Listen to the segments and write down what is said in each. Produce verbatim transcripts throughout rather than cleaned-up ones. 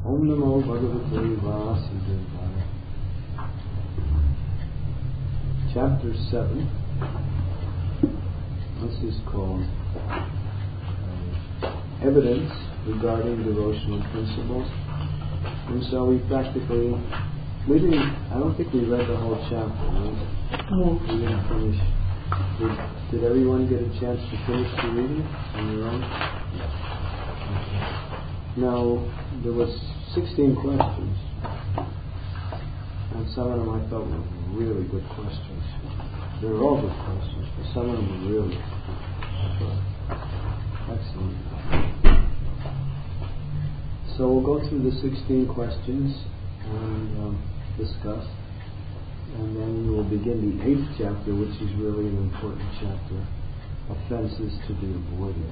Om Namo Bhagavate Vasudevaya. Chapter seven. This is called uh, Evidence Regarding Devotional Principles. And so we practically, we didn't, I don't think we read the whole chapter, right? No. We didn't finish. Did, did everyone get a chance to finish the reading on your own? Okay. Now, there was sixteen questions. And some of them I thought were really good questions. They were all good questions, but some of them were really excellent. So we'll go through the sixteen questions and um, discuss. And then we will begin the eighth chapter, which is really an important chapter. Offenses to be avoided.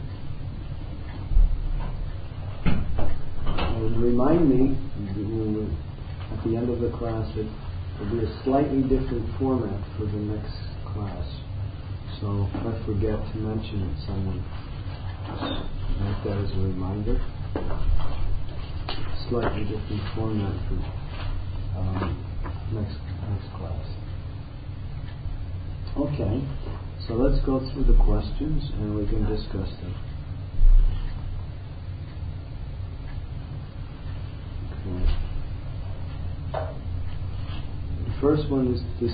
And remind me, at the end of the class, that there will be a slightly different format for the next class. So if I forget to mention it, someone just make that as a reminder. Slightly different format for um, next next class. Okay, so let's go through the questions and we can discuss them. Okay. The first one is this.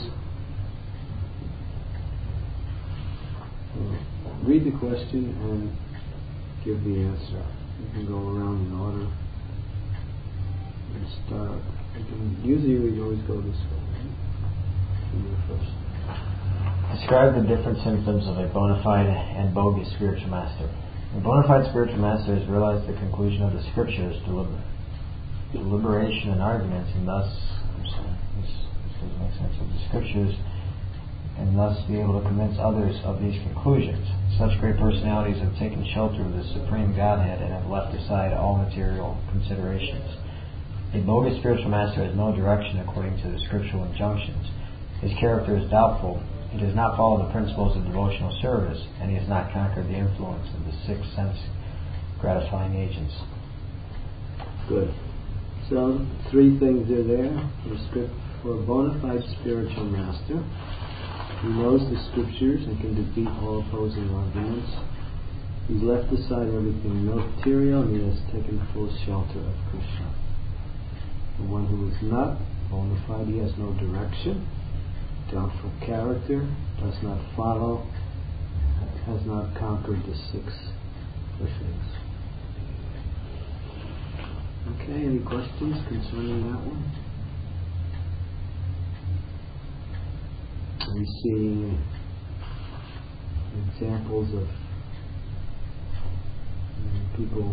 Uh, read the question and give the answer. You can go around in order. And start. You can, usually we always go this way. Right? You first. Describe the different symptoms of a bona fide and bogus spiritual master. A bona fide spiritual master has realized the conclusion of the scriptures, deliber- deliberation and arguments, and thus, I'm sorry, this, this doesn't make sense, of the scriptures, and thus be able to convince others of these conclusions. Such great personalities have taken shelter of the Supreme Godhead and have left aside all material considerations. A bogus spiritual master has no direction according to the scriptural injunctions. His character is doubtful. He does not follow the principles of devotional service, and he has not conquered the influence of the six sense gratifying agents. Good. So, three things are there. For, script, for a bona fide spiritual master, he knows the scriptures and can defeat all opposing arguments. He's left aside everything material, and he has taken full shelter of Krishna. The one who is not bona fide, he has no direction, doubtful character, does not follow, has not conquered the six Krishnas. Okay, any questions concerning that one? We see examples of people.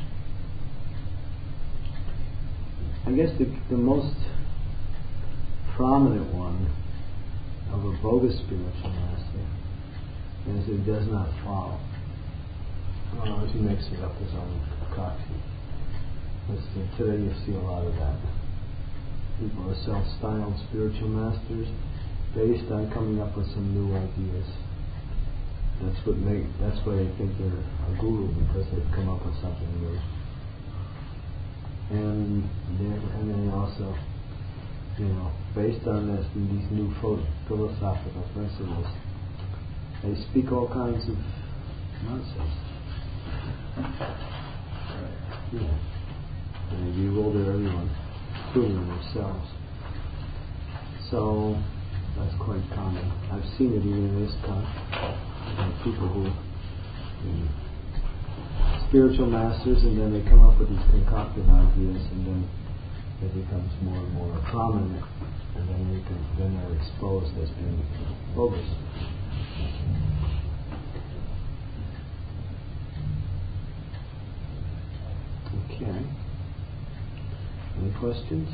I guess the, the most prominent one of a bogus spiritual master is he does not follow. Well, he makes it up his own concoction. Today you see a lot of that. People are self-styled spiritual masters based on coming up with some new ideas. That's what make. That's why they think they're a guru, because they've come up with something new. And then, and then also, you know, based on this, these new philosophical principles, they speak all kinds of nonsense. Yeah. And they bewilder everyone, including themselves. So that's quite common. I've seen it even in this country. People who um, spiritual masters, and then they come up with these concocted ideas, and then it becomes more and more prominent, and then we can, then they're exposed as being bogus. Okay. Any questions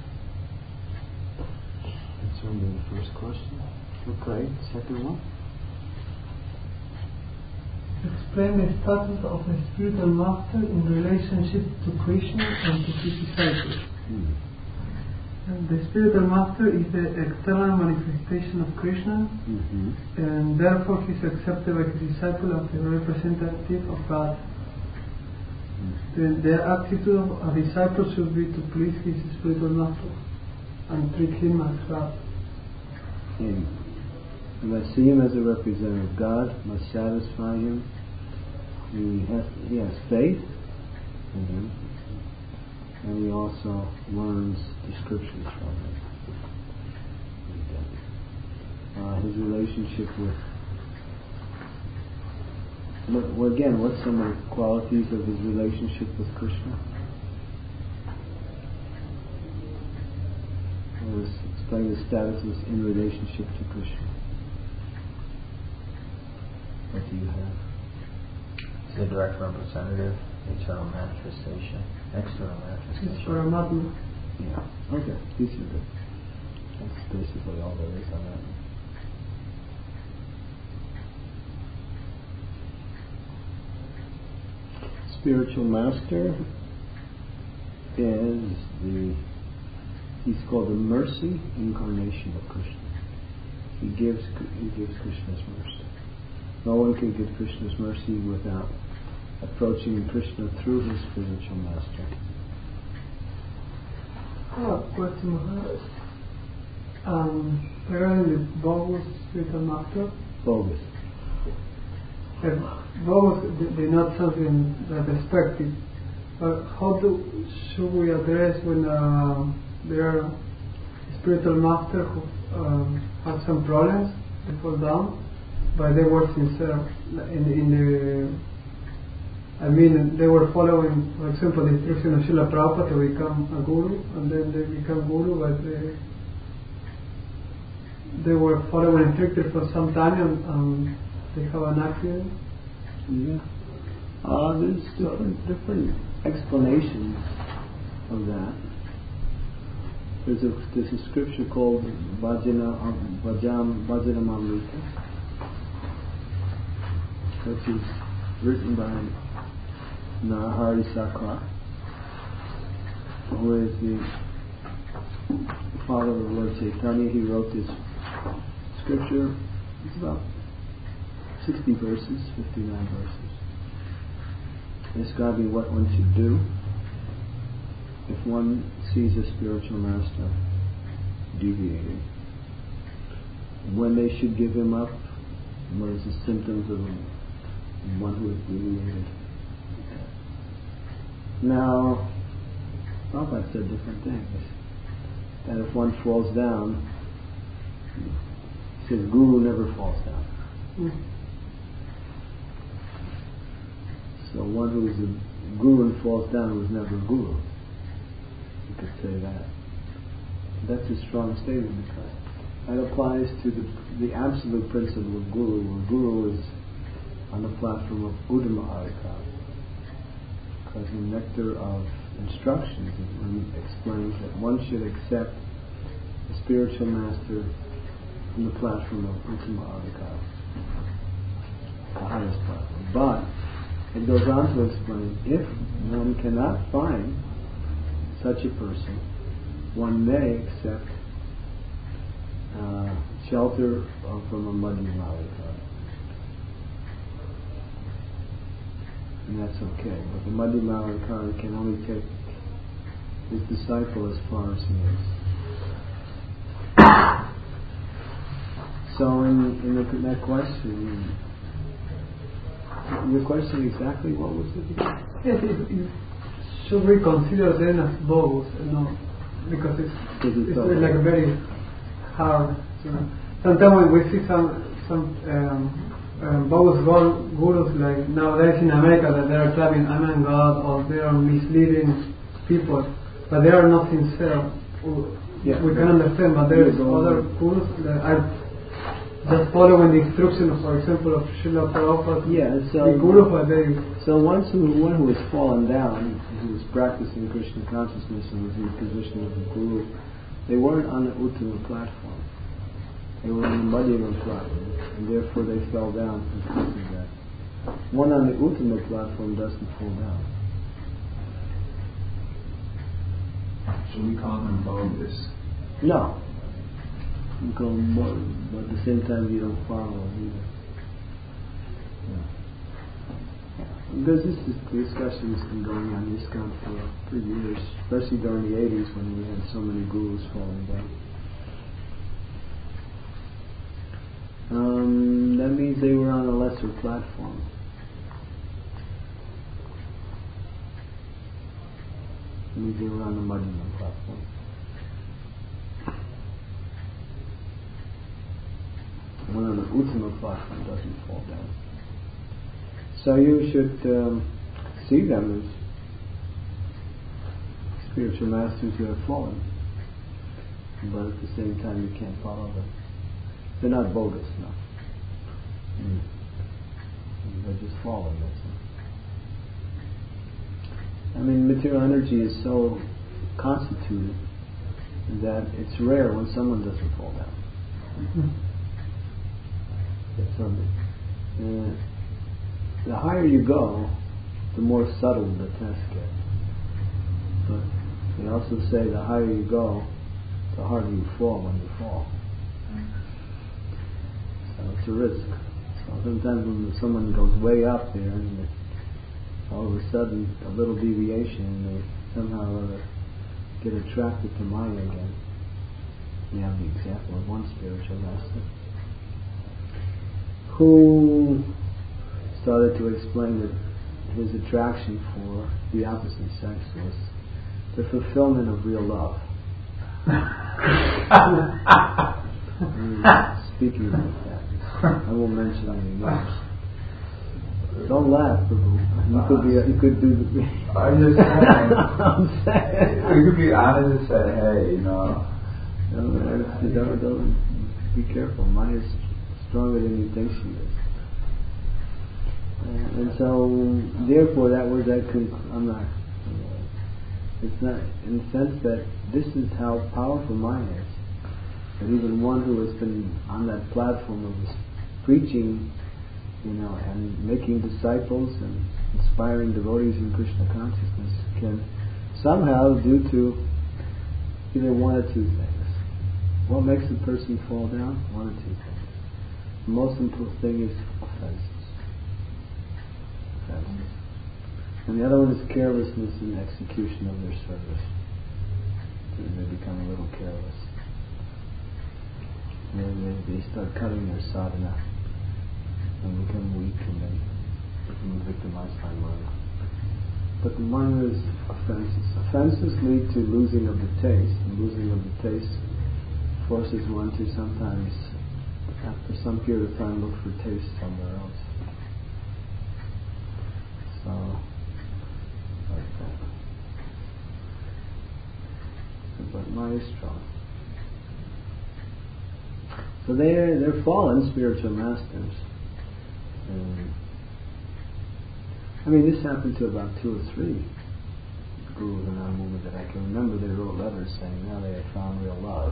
concerning the first question? Okay. Second one. Explain the status of a spiritual master in relationship to Krishna and to his disciples. Hmm. And the spiritual master is the external manifestation of Krishna, Mm-hmm. and therefore he is accepted by his disciple as a representative of God. The, the attitude of a disciple should be to please his spiritual master and treat him as God. And we must see him as a representative of God, must satisfy him. He has, he has faith in him, and he also learns the scriptures from him. Uh, his relationship with, well, again, what's some of the qualities of his relationship with Krishna? Let's explain the statuses in relationship to Krishna. What do you have? He's a direct representative, eternal manifestation, external manifestation. It's Paramatma. Yeah. Okay. These are good. That's basically all there is on that. Spiritual master is the, he's called the mercy incarnation of Krishna. He gives, he gives Krishna's mercy. No one can give Krishna's mercy without approaching Krishna through his spiritual master. Oh, question Maharaj. Um, regarding the bogus spiritual master. Bogus. If bogus, they're not something that expected. But how do should we address when uh, there are spiritual master who um, have some problems, they fall down, but they were sincere in, in the. I mean, they were following, for example, the instruction of Srila Prabhupada to become a guru, and then they become guru, but they, they were following strictly for some time, and um, they have an accident. Yeah. Uh, there's different, different explanations of that. There's a, there's a scripture called Bhajana Bhajam Bhajanam Amrita, which is written by Narahari Sakra, who is the father of Lord Chaitanya. He wrote this scripture. It's about sixty verses, fifty-nine verses, describing what one should do if one sees a spiritual master deviating, when they should give him up, what is the symptoms of one who is deviated. Now, Prabhupada said different things. That if one falls down, he says Guru never falls down. Mm. So one who is a guru and falls down was never a guru. You could say that. That's a strong statement because that applies to the, the absolute principle of guru, where guru is on the platform of Uddhama Adhikar. Because in Nectar of Instructions it explains that one should accept the spiritual master from the platform of Uttama Adhikar, the highest platform. But it goes on to explain, if one cannot find such a person, one may accept uh, shelter uh, from a Madhyama Adhikar. And that's okay. But the Madhyama Adhikar can only take his disciple as far as he is. So in, in, the, in that question, your question exactly what was it? Yes, it, it, should we consider them as bogus? You know, because it's, it's really like very hard. You know. Sometimes we see some some um, um, bogus gurus like nowadays in America that they are claiming I'm a God, or they are misleading people, but they are not sincere. Yeah, we can understand, but there is other gurus that are just following the instructions, for example, of Srila Prabhupada. Yeah, so the guru, but they, so once who, one who has fallen down, who was practicing Krishna consciousness and was in the position of a guru, they weren't on the Uttama platform. They were on the Madhyama platform, and therefore they fell down because of that. One on the Uttama platform doesn't fall down. Should we call them bogus? No. You call them bogus, but at the same time you don't follow them either. Yeah. Because this is, discussion has been going on in ISKCON for, for years, especially during the eighties when we had so many gurus falling down. Um, that means they were on a lesser platform. That means they were on the Madhyama platform. One on the Uttama platform doesn't fall down. So you should um, see them as spiritual masters who have fallen, but at the same time you can't follow them. They're not bogus, no. Mm. They're just fallen, that's it. I mean, material energy is so constituted that it's rare when someone doesn't fall down. Mm-hmm. It's um, uh, the higher you go, the more subtle the tests get. But they also say the higher you go, the harder you fall when you fall. So it's a risk. So sometimes when someone goes way up there and all of a sudden a little deviation, they somehow or other get attracted to Maya again. We have the example of one spiritual master who started to explain that his attraction for the opposite sex was the fulfillment of real love. Speaking about that, I won't mention any names. Don't laugh, Prabhu. You could be. A, you could do the. I'm just saying. I'm saying. We could be honest and say, hey, you know. No, no, don't, don't be careful. Maya is stronger than you think she is. Uh, and so, therefore, that was that. Conc- I'm not. Uh, it's not in the sense that this is how powerful Maya is. That even one who has been on that platform of preaching, you know, and making disciples and inspiring devotees in Krishna consciousness can somehow, due to either one or two things. What makes a person fall down? One or two things. The most important thing is offenses. Offenses. And the other one is carelessness in execution of their service. They become a little careless. And then they start cutting their sadhana and become weak and then become victimized by Maya. But the Maya is offenses. Offenses lead to losing of the taste, and losing of the taste forces one to sometimes, after some period of time, look for taste somewhere else. So, like that. But Maya is strong. So they're, they're fallen spiritual masters. And I mean, this happened to about two or three gurus in our movement that I can remember. They wrote letters saying now they had found real love.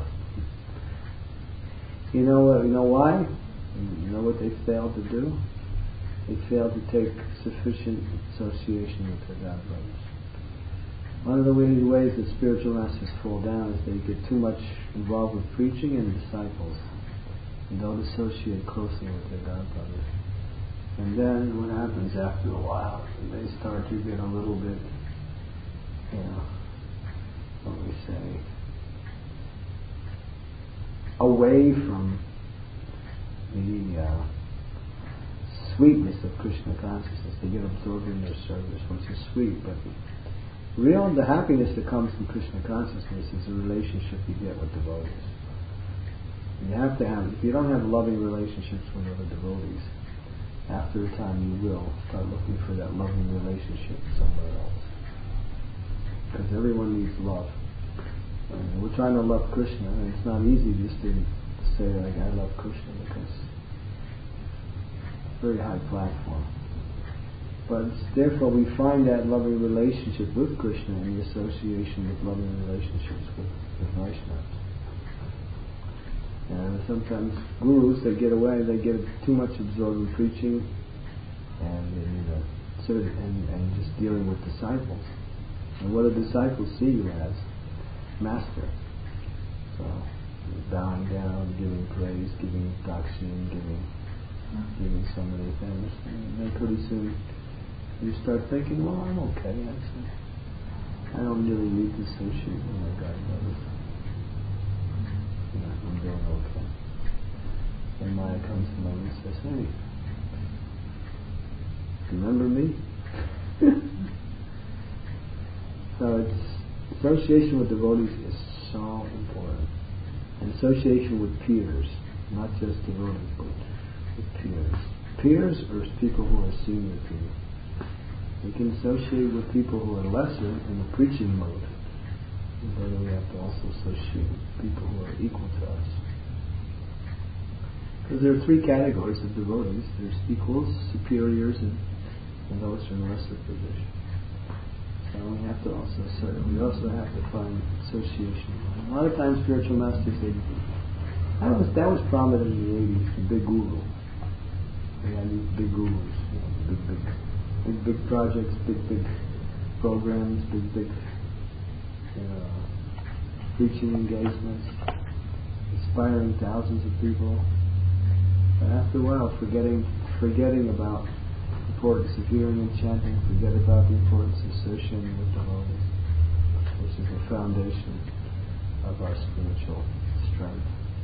You know, uh, you know why? You know what they failed to do? They failed to take sufficient association with their God brothers. One of the ways that spiritual masters fall down is they get too much involved with preaching and disciples. And don't associate closely with their God brothers. And then what happens after a while? They start to get a little bit, you know, what we say, away from the uh, sweetness of Krishna consciousness. They get absorbed in their service, which is sweet, but real the happiness that comes from Krishna consciousness is a relationship you get with devotees. You have to have, if you don't have loving relationships with other devotees, after a time you will start looking for that loving relationship somewhere else. Because everyone needs love. And we're trying to love Krishna, and it's not easy just to say, like, I love Krishna, because it's a very high platform. But therefore we find that loving relationship with Krishna in the association with loving relationships with, with Vaishnavas. And sometimes gurus, they get away, they get too much absorbed in preaching and in uh, and, and just dealing with disciples. And what do disciples see you as? Master. So, bowing down, giving praise, giving dakshin, giving, giving so many things. And then pretty soon you start thinking, well, I'm okay, actually. I don't really need to associate with my God brothers. You know, I'm doing okay. And Maya comes to me and says, hey, remember me? So it's association with devotees is so important. And association with peers, not just devotees, but with peers. Peers are people who are senior to you. We can associate with people who are lesser in the preaching mode. But we have to also associate with people who are equal to us. Because there are three categories of devotees. There's equals, superiors, and, and those who are in lesser position. So we have to also we also have to find association. A lot of times spiritual masters, they that was that was prominent in the eighties, the big guru. They had these big gurus, you know, big big big big projects, big big programs, big big uh, preaching engagements, inspiring thousands of people. But after a while, forgetting forgetting about the importance of hearing and chanting, forget about the importance of associating with devotees, which is the foundation of our spiritual strength.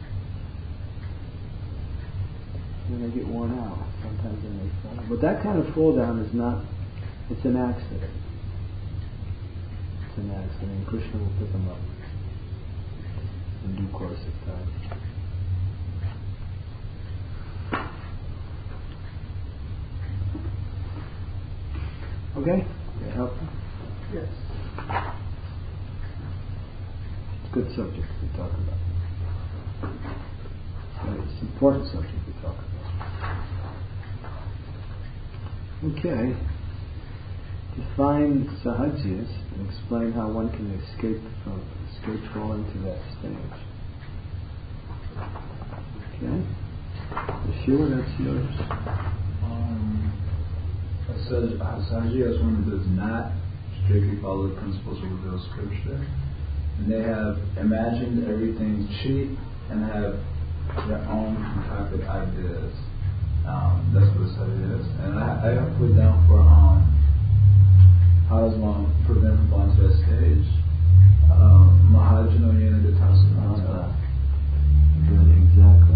And they get worn out. Sometimes they may fall. But that kind of fall down is not, it's an accident. It's an accident. And Krishna will pick them up in due course of time. Okay? Did that help? Yes. It's a good subject to talk about. It's an important subject to talk about. Okay. Define sahajyas and explain how one can escape from escape falling to that stage. Okay. Yeshua, that's yours. Um, it says sahajya is one who does not strictly follow the principles of revealed scripture, and they have imagined everything cheap and have their own concocted ideas. Um, that's what it says it is. And I, I have put down for um, how does one prevent from falling to that stage? Um, Mahajano Yena Gatasamata. Good, exactly.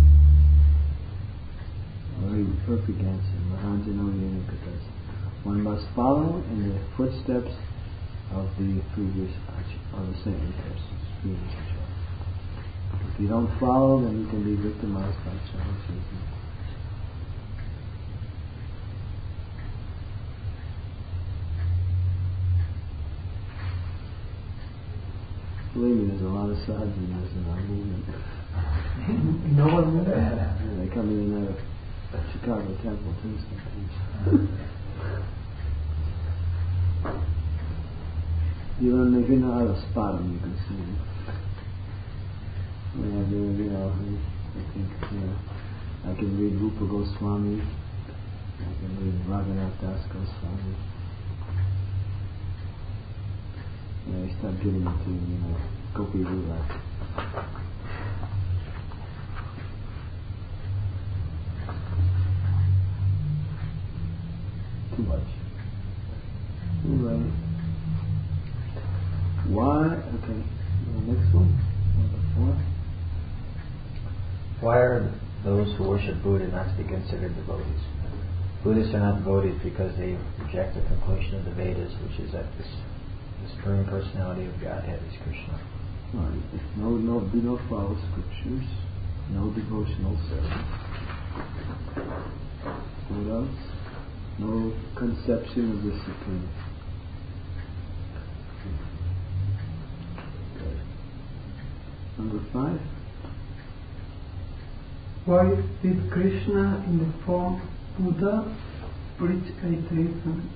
Very perfect answer. Mahajano Yena Gatasamata. One must follow in the footsteps of the previous of the saintly persons, previous acharyas. If you don't follow, then you can be victimized by acharyas. Believe me, there's a lot of sadhus in our movement. No one knows. Yeah, they come in and out of Chicago Temple too sometimes. You don't if you know how to spot them, you can see them. Yeah, they, you know, I think, you know, I can read Rupa Goswami, I can read Raghunath Das Goswami. Yeah, they start giving it to you, you know, Gopi Rulas. Too much. Anyway. Why? Okay. The next one. Number four. Why are those who worship Buddha not to be considered devotees? Buddhists are not devotees because they reject the conclusion of the Vedas, which is that this, the Supreme Personality of Godhead is Krishna. Right. No, no, do not follow scriptures. No devotional service. What else? No conception of the Supreme. Okay. Number five. Why did Krishna, in the form Buddha, preach atheism?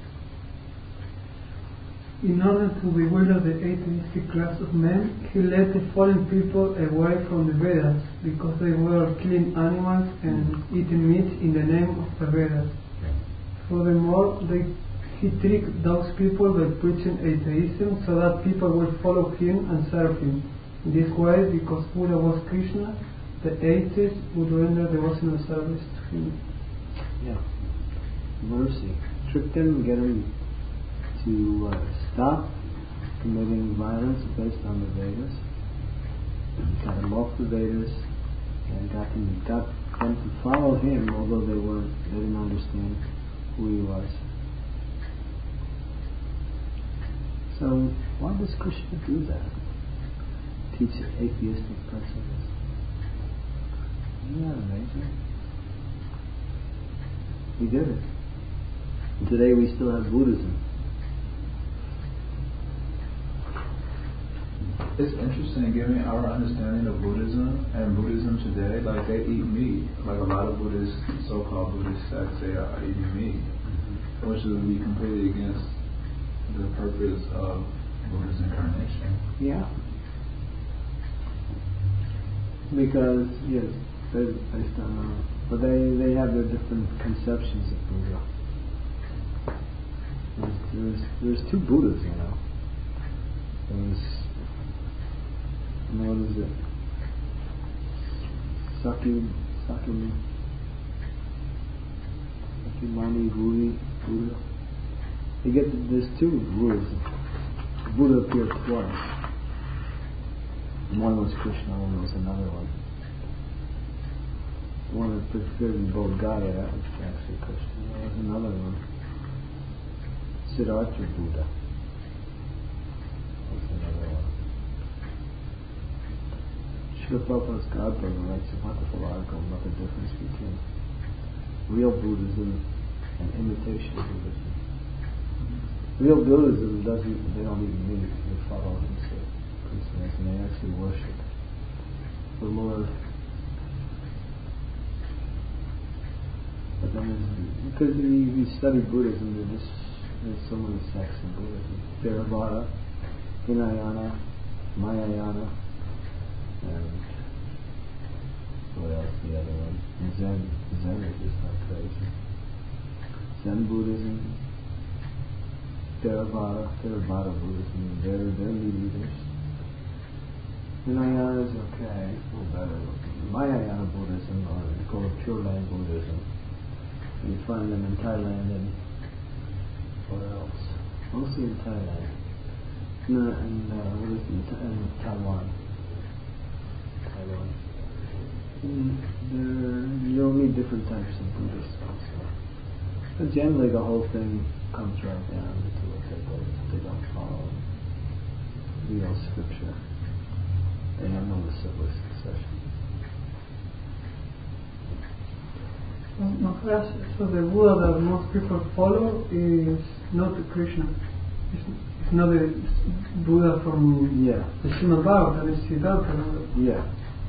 In order to bewilder the atheistic class of men, he led the fallen people away from the Vedas because they were killing animals and eating meat in the name of the Vedas. Furthermore, they, he tricked those people by preaching atheism so that people would follow him and serve him. In this way, because Buddha was Krishna, the atheists would render devotional service to him. Yeah. Mercy. trick them, get them to uh, stop committing violence based on the Vedas. He got them off the Vedas and got them, got them to follow him, although they weren't, they didn't understand who he was. So why does Krishna do that? Teach atheistic principles. Isn't that amazing? He did it. And today we still have Buddhism. It's interesting, given our understanding of Buddhism and Buddhism today, like they eat meat. Like a lot of Buddhist, so-called Buddhist sects, they are eating meat, mm-hmm. which would be completely against the purpose of Buddha's incarnation. Yeah. Because, yes, they're based on, uh, but they, they have their different conceptions of Buddha. There's, there's, there's two Buddhas, you know. There's, what is it? Saki, Sakimani, Sakimani Buddha, Buddha. You get, there's two Buddhas. Buddha appeared twice. One was Krishna, one was another one. The one that appeared in Bodh Gaya, that was actually Krishna. There was another one. Siddhartha Buddha. That's another one. Srila Prabhupada's Godbrother writes a wonderful article about the difference between real Buddhism and imitation Buddhism. Real Buddhism doesn't, they don't even meet, they follow himself. And they actually worship the Lord. But then, because you, you study Buddhism, there's, there's so many sects in Buddhism: Theravada, Hinayana, Mahayana, and what else? The other one, Zen. Zen is just not crazy. Zen Buddhism, Theravada, Theravada Buddhism. They're they're meat eaters. Hinayana is okay, a little better. Mahayana Buddhism, or they call it Pure Land Buddhism. You find them in Thailand and where else? Mostly in Thailand. No, and uh, what is it? In Taiwan. Taiwan. And there, you'll meet different types of Buddhists also. But generally, the whole thing comes right down to what they go. They don't follow real scripture. They have no disciplic succession. Maharaj, so the Buddha that most people follow is not Krishna. It's, it's not the Buddha from yeah. the Srimad Bhagavatam, it's Siddhartha. Yeah.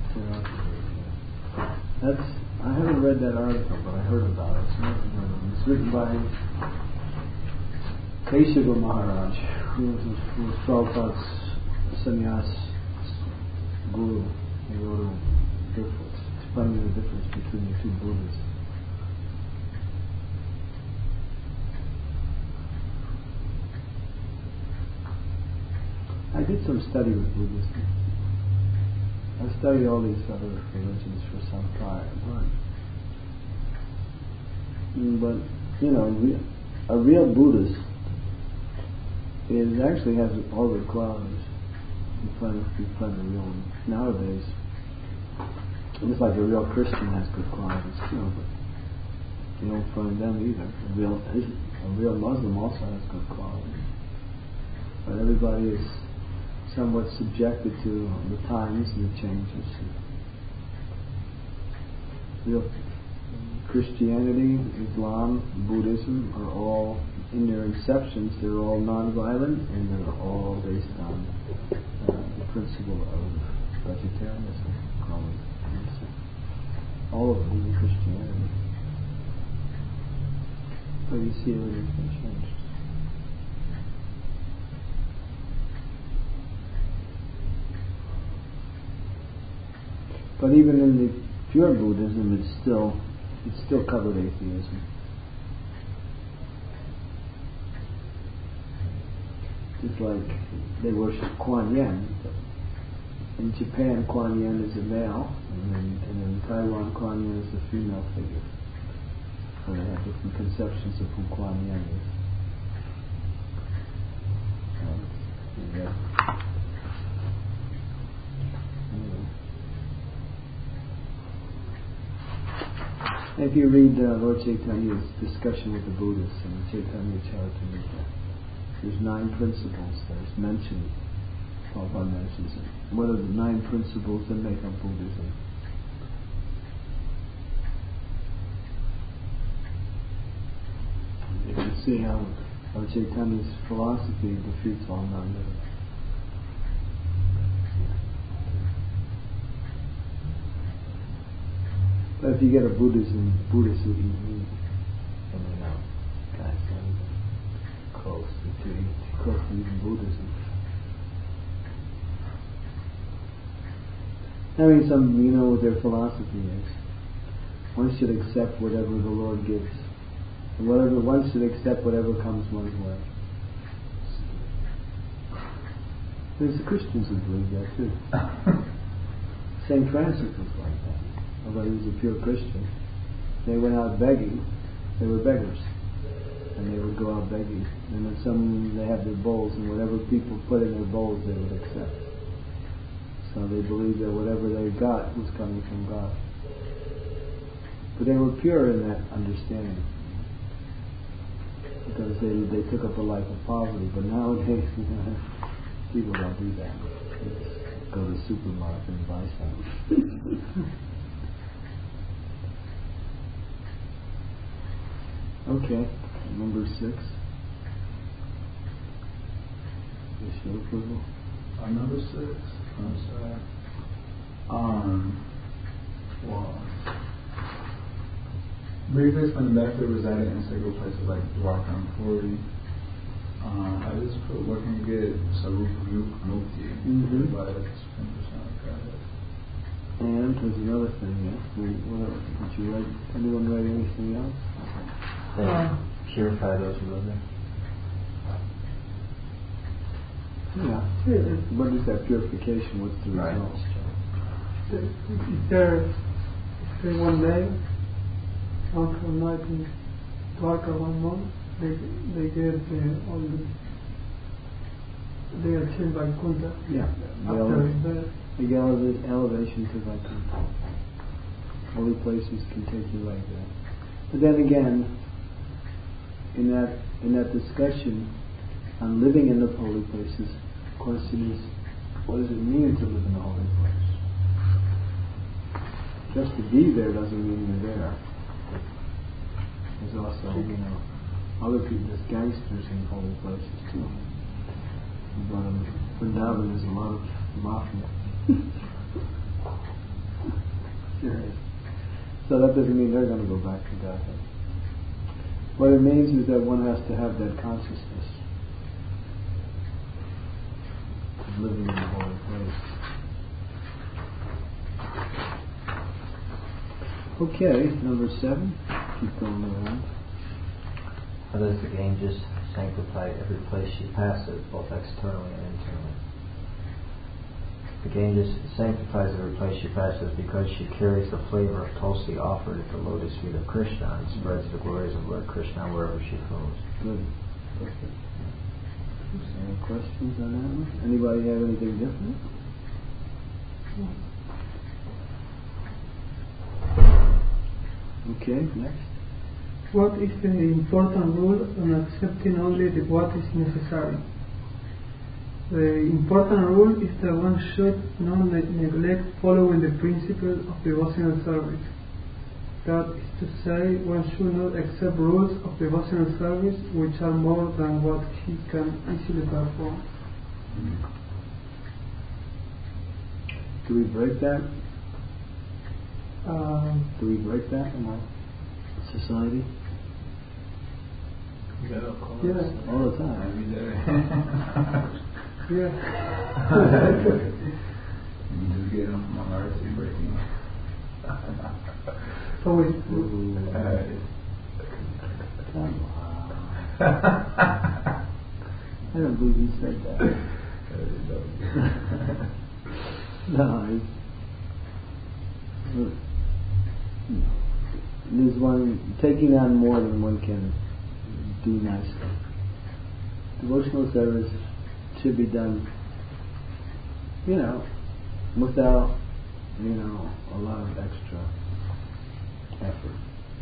That's, I haven't read that article, but I heard about it. It's written by Kesava Maharaj, who was, who was Prabhupada's sannyas guru. He wrote a difference, explaining the difference between the two Buddhas. I did some study with Buddhism. I studied all these other religions for some time. But, you know, a real Buddhist is actually has all the qualities. You find, you find a real one. Nowadays, it's like a real Christian has good qualities too, but you don't find them either. A real, a real Muslim also has good qualities. But everybody is somewhat subjected to the times and the changes. Real Christianity, Islam, Buddhism are all, in their inceptions, they're all non-violent and they're all based on uh, the principle of vegetarianism. All of them in Christianity. But you see everything's been changed. But even in the pure Buddhism, it's still it's still covered atheism. It's like they worship Kuan Yin. In Japan, Kuan Yin is a male, and then, and in Taiwan, Kuan Yin is a female figure. Or they have different conceptions of who Kuan Yin is. Uh, yeah. Anyway. If you read uh, Lord Chaitanya's discussion with the Buddhists in the Chaitanya Charitamrita, there's nine principles that's mentioned. Prabhupada mentions it. What are the nine principles that make up Buddhism? You can see how Lord Chaitanya's philosophy defeats all nine of them. But if you get a Buddhism, Buddhist who eat meat, then you know, guys, close to too close to even Buddhism. I mean, some, you know what their philosophy is. One should accept whatever the Lord gives. And whatever, one should accept whatever comes one's way. There's the Christians who believe that too. Saint Francis was like that. Although he was a pure Christian. They went out begging. They were beggars. And they would go out begging. And then some, they had their bowls, and whatever people put in their bowls, they would accept. So they believed that whatever they got was coming from God. But they were pure in that understanding. Because they they took up a life of poverty. But nowadays, you know, people don't do that. They just go to the supermarket and buy something. Okay, number six. Is your approval? Uh, number six. I'm sorry. Um. Well. Briefly explain the benefit of residing in sacred places like Dwarka and Puri. Um, I just put what can you get Sarupa Mukti. Mm-hmm. By ten percent of God. And there's another thing, yes. What else? Did you write? Anyone write anything else? They uh, purify those who live there. Yeah. yeah. What is that purification? What's the right. result? Is there, is there one day, one for night in Dwarka one month, they they get uh, all the, they are chilled by Kunta. Yeah. After his death. The eleva- elevation to Vaikuntha. Holy places can take you like that. But then again, in that in that discussion on living in the holy places, the question is, what does it mean to live in a holy place? Just to be there doesn't mean you're there. There's also, you know, other people, there's gangsters in holy places too. But in Vrindavan there's a lot of mafia. Serious. So that doesn't mean they're going to go back to Godhead. What it means is that one has to have that consciousness of living in a holy place. Okay, number seven. Keep going around. How does the Ganges sanctify every place she passes, both externally and internally? The Ganges sanctifies every place she passes because she carries the flavor of tulsi offered at the lotus feet of Krishna and spreads the glories of Lord Krishna wherever she goes. Good. Perfect. Any questions on that one? Anybody have anything different? Okay, next. What is the important rule on accepting only the what is necessary? The important rule is that one should not neglect following the principle of devotional service. That is to say, one should not accept rules of devotional service which are more than what he can easily perform. Do we break that? Um, Do we break that in our society? Yeah, of course. Yeah. All the time. Every day. Yeah. You just get them from my heart to breaking. So we. Uh, Come on. I don't believe you said that. No, it's, there's is one taking on more than one can do nicely. Devotional service should be done, you know, without, you know, a lot of extra effort.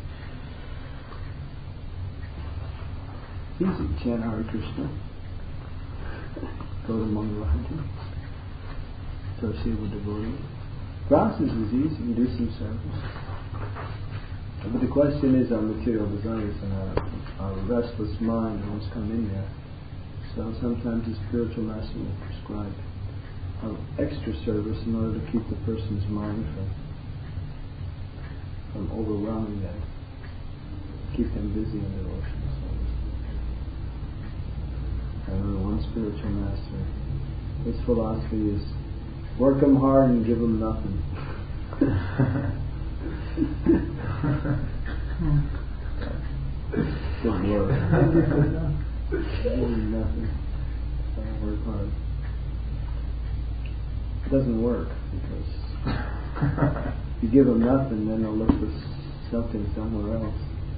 Easy, chant Hare Krishna, go to Mangalarti, associate with devotees. Process is easy, you do some service. But the question is our material desires and our, our restless mind wants to come in there. So sometimes the spiritual master will prescribe extra service in order to keep the person's mind from, from overwhelming them, keep them busy in devotional service. I remember one spiritual master, his philosophy is work them hard and give them nothing. Don't work. Nothing. Don't work hard. It doesn't work because you give them nothing, then they'll look for something somewhere else.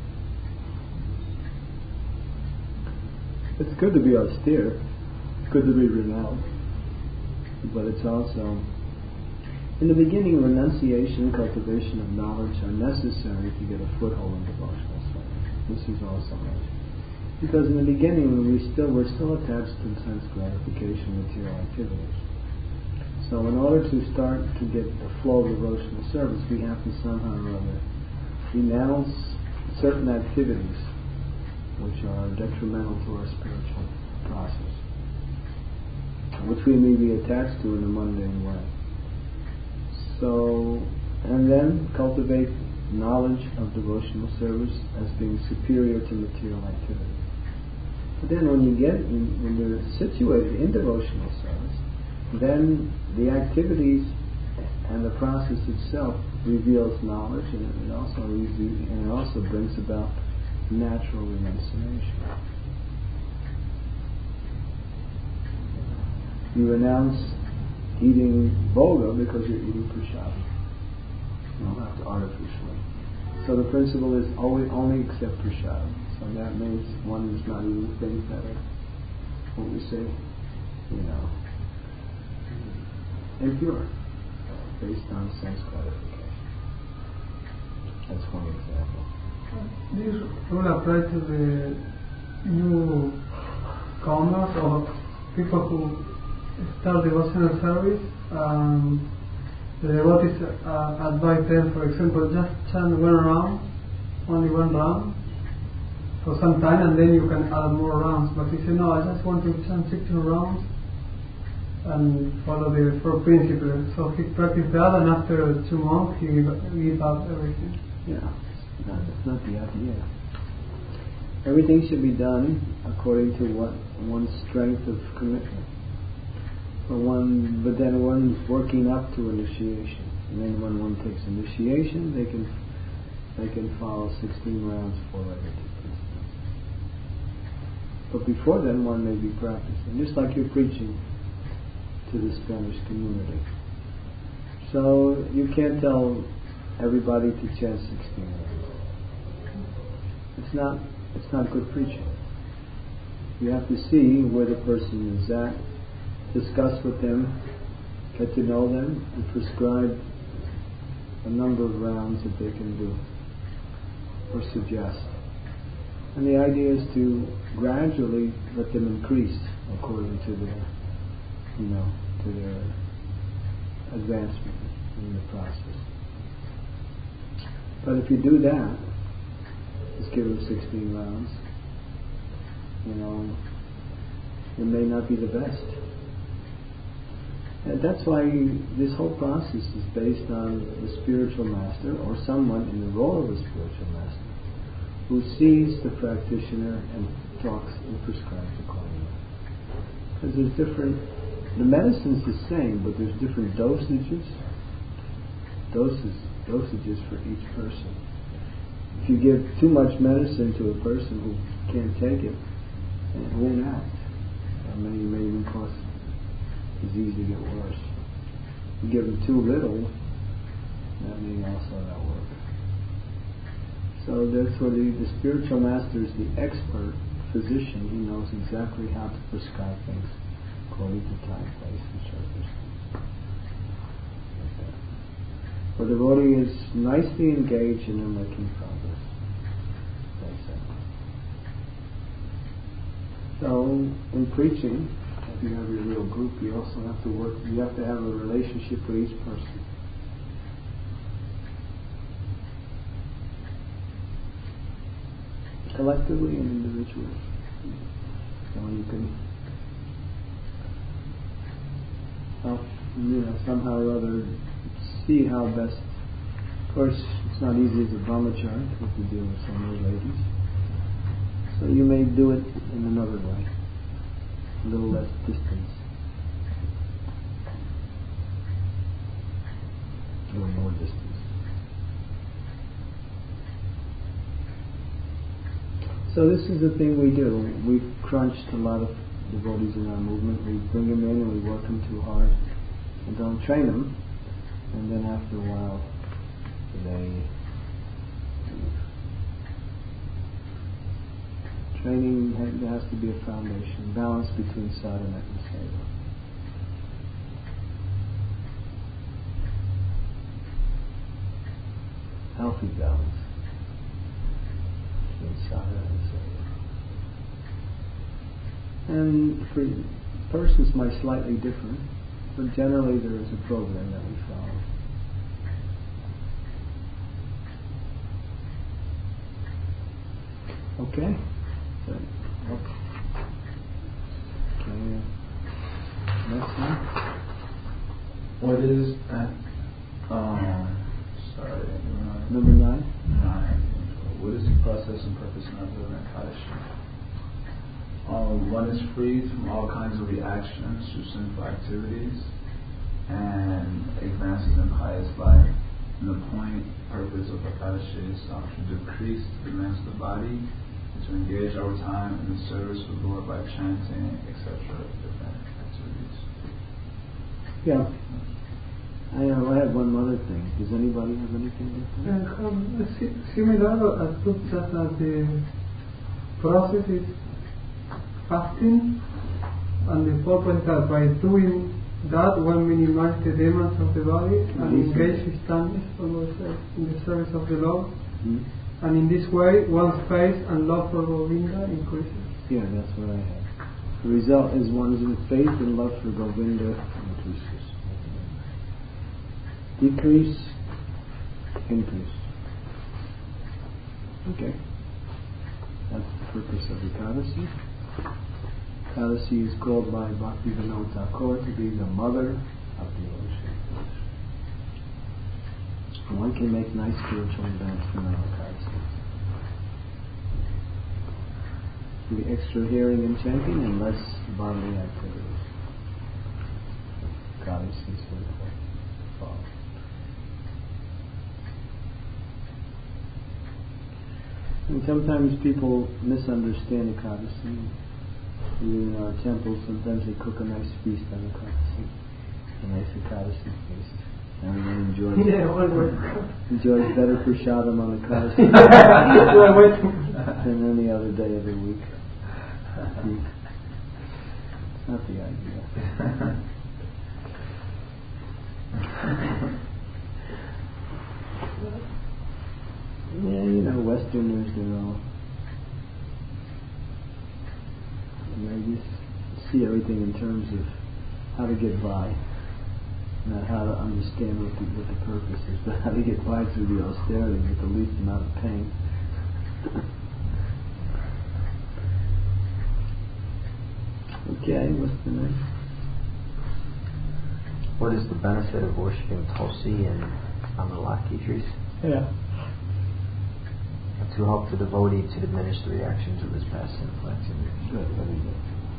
It's good to be austere. It's good to be renounced. But it's also, in the beginning, renunciation and cultivation of knowledge are necessary to get a foothold in devotional service. This is also right. Because in the beginning, we still we're still attached to sense gratification, material activities. So, in order to start to get the flow of devotional service, we have to somehow or other renounce certain activities which are detrimental to our spiritual process, which we may be attached to in a mundane way. So, and then cultivate knowledge of devotional service as being superior to material activity. But then when you get, in, when you're situated in devotional service, then the activities and the process itself reveals knowledge, and it also reveals, and it also brings about natural renunciation. You renounce eating bhoga because you're eating prasad. You don't have to artificially. So the principle is always only accept prasad. So that means one is not eating things that are, what we say, you know, impure, based on sense gratification. That's one example. This will apply to the new comers or people who start devotional service. Um, the devotees uh, advise them, for example, just chant one round, only one round, for some time, and then you can add more rounds. But he said, no, I just want to chant sixteen rounds and follow the four principles. So he practiced that, and after two months, he gave up everything. Yeah, no, that's not the idea. Everything should be done according to what one's strength of commitment. But one, but then one's working up to initiation, and then when one takes initiation, they can they can follow sixteen rounds forever. But before then, one may be practicing, just like you're preaching to the Spanish community. So you can't tell everybody to chant sixteen rounds. It's not it's not good preaching. You have to see where the person is at, discuss with them, get to know them, and prescribe a number of rounds that they can do or suggest. And the idea is to gradually let them increase according to their, you know, to their advancement in the process. But if you do that, just give them sixteen rounds, you know, it may not be the best. And that's why this whole process is based on the spiritual master or someone in the role of a spiritual master who sees the practitioner and talks and prescribes accordingly. Because there's different, the medicine's the same, but there's different dosages, doses, dosages for each person. If you give too much medicine to a person who can't take it, it won't act. It may, may even cause disease to get worse. If you give them too little, that may also not work. So therefore the, the spiritual master is the expert physician. He knows exactly how to prescribe things according to time, place, and circumstance. Like that. The devotee is nicely engaged and in making progress. That's it. So in preaching, if you have your little group, you also have to work, you have to have a relationship with each person. Collectively and individually. So you can well, you know, somehow or other see how best. Of course, it's not easy as a brahmachari to have to deal with so many ladies. So you may do it in another way, a little less distance, a little more distance. So this is the thing we do. We've crunched a lot of devotees in our movement. We bring them in and we work them too hard and don't train them. And then after a while, they training has, there has to be a foundation, balance between sadhana and seva. Healthy balance between sadhana and seva. And for persons might slightly differ, but generally there is a program that we follow. Okay? Good. Okay. Next one. What is that? Um, sorry. Number nine? Nine. What is the process and purpose of observing Ekadashi? Um, one is freed from all kinds of reactions to sinful activities and advances in pious life. And the point, purpose of Ekadashi is um, to decrease the demands of the body and to engage our time in the service of the Lord by chanting, et cetera, different activities. Yeah. I know, I have one other thing. Does anybody have anything different? Uh, um, similar, I took that as the process is fasting, and the purpose that by doing that one minimize the demands of the body and engage his time in the service of the Lord. Mm-hmm. And in this way one's faith and love for Govinda increases. Yeah, that's what I have. The result is one's faith and love for Govinda increases. Decrease, increase. Okay. That's the purpose of Ekadashi. Ekadashi is called by Bhaktivinoda Thakur to be the mother of devotion. And one can make nice spiritual advancement on Ekadashi. The extra hearing and chanting and less bodily activities. Ekadashi is will follow. And sometimes people misunderstand Ekadashi. In our temples, sometimes they cook a nice feast on Ekadashi, a nice Ekadashi feast. Everyone enjoys, yeah, enjoys better prasadam on Ekadashi than any other day of the week. It's not the idea. Yeah, you know, Westerners, they're all. And they just see everything in terms of how to get by, not how to understand what the, what the purpose is, but how to get by through the austerity with the least amount of pain. Okay, what's the next? What is the benefit of worshipping Tulsi and Amalaki trees? Yeah. To help the devotee to diminish the reactions of his past sinful activities. Good, very good.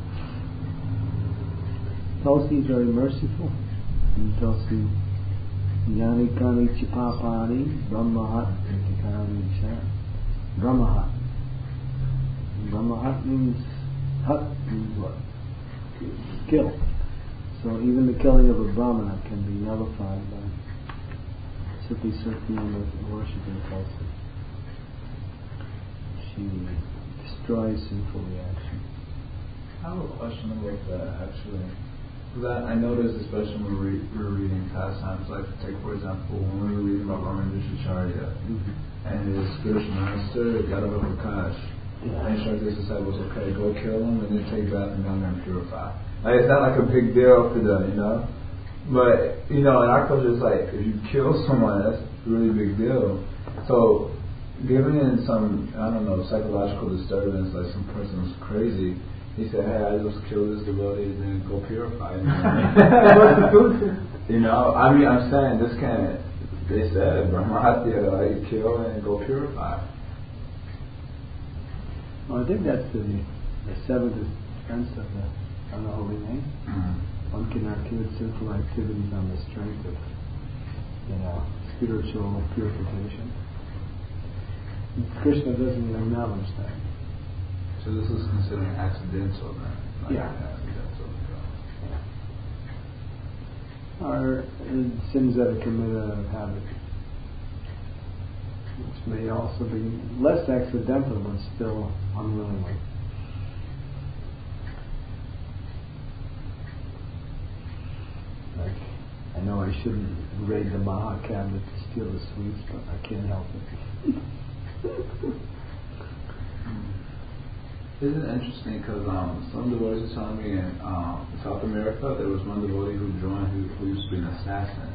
Tulsi is very merciful. And Tulsi, Yani Kani Chipapani, Brahmahat, Tikani Cha. Brahmahat. Brahmahat means, Hat means what? Kill. So even the killing of a Brahmana can be nullified by simply circling and worshiping Tulsi. she destroys sinful reaction. I have a question about that, actually. That I noticed, especially when we re- we're reading pastimes, like take for example, when we were reading about Brahma Vishacharya, mm-hmm. and his spiritual master Yadava Prakash, yeah. and instructed his disciples, okay, go kill him and then take bath and down there and purify. Like it's not like a big deal for them, you know. But you know, in our culture, it's like if you kill someone, that's a really big deal. So, given in some I don't know psychological disturbance, like some person was crazy. He said, hey, I just killed this devotee and then go purify him. You know, I mean, I'm saying this can't, they said, Brahmatya, like, kill and go purify. Well, I think that's the, the seventh defense of the, of the holy name. Mm-hmm. One cannot commit sinful activities on the strength of, you know, spiritual purification. Krishna doesn't acknowledge that. So this is considered accidental then? Like yeah. Accidental. Yeah. Or uh, sins that are committed out of habit, which may also be less accidental but still unwillingly. Like, I know I shouldn't raid the Maha cabinet to steal the sweets, but I can't help it. Isn't it interesting because um, some devotees are telling me in um, South America there was one devotee who joined who, who used to be an assassin.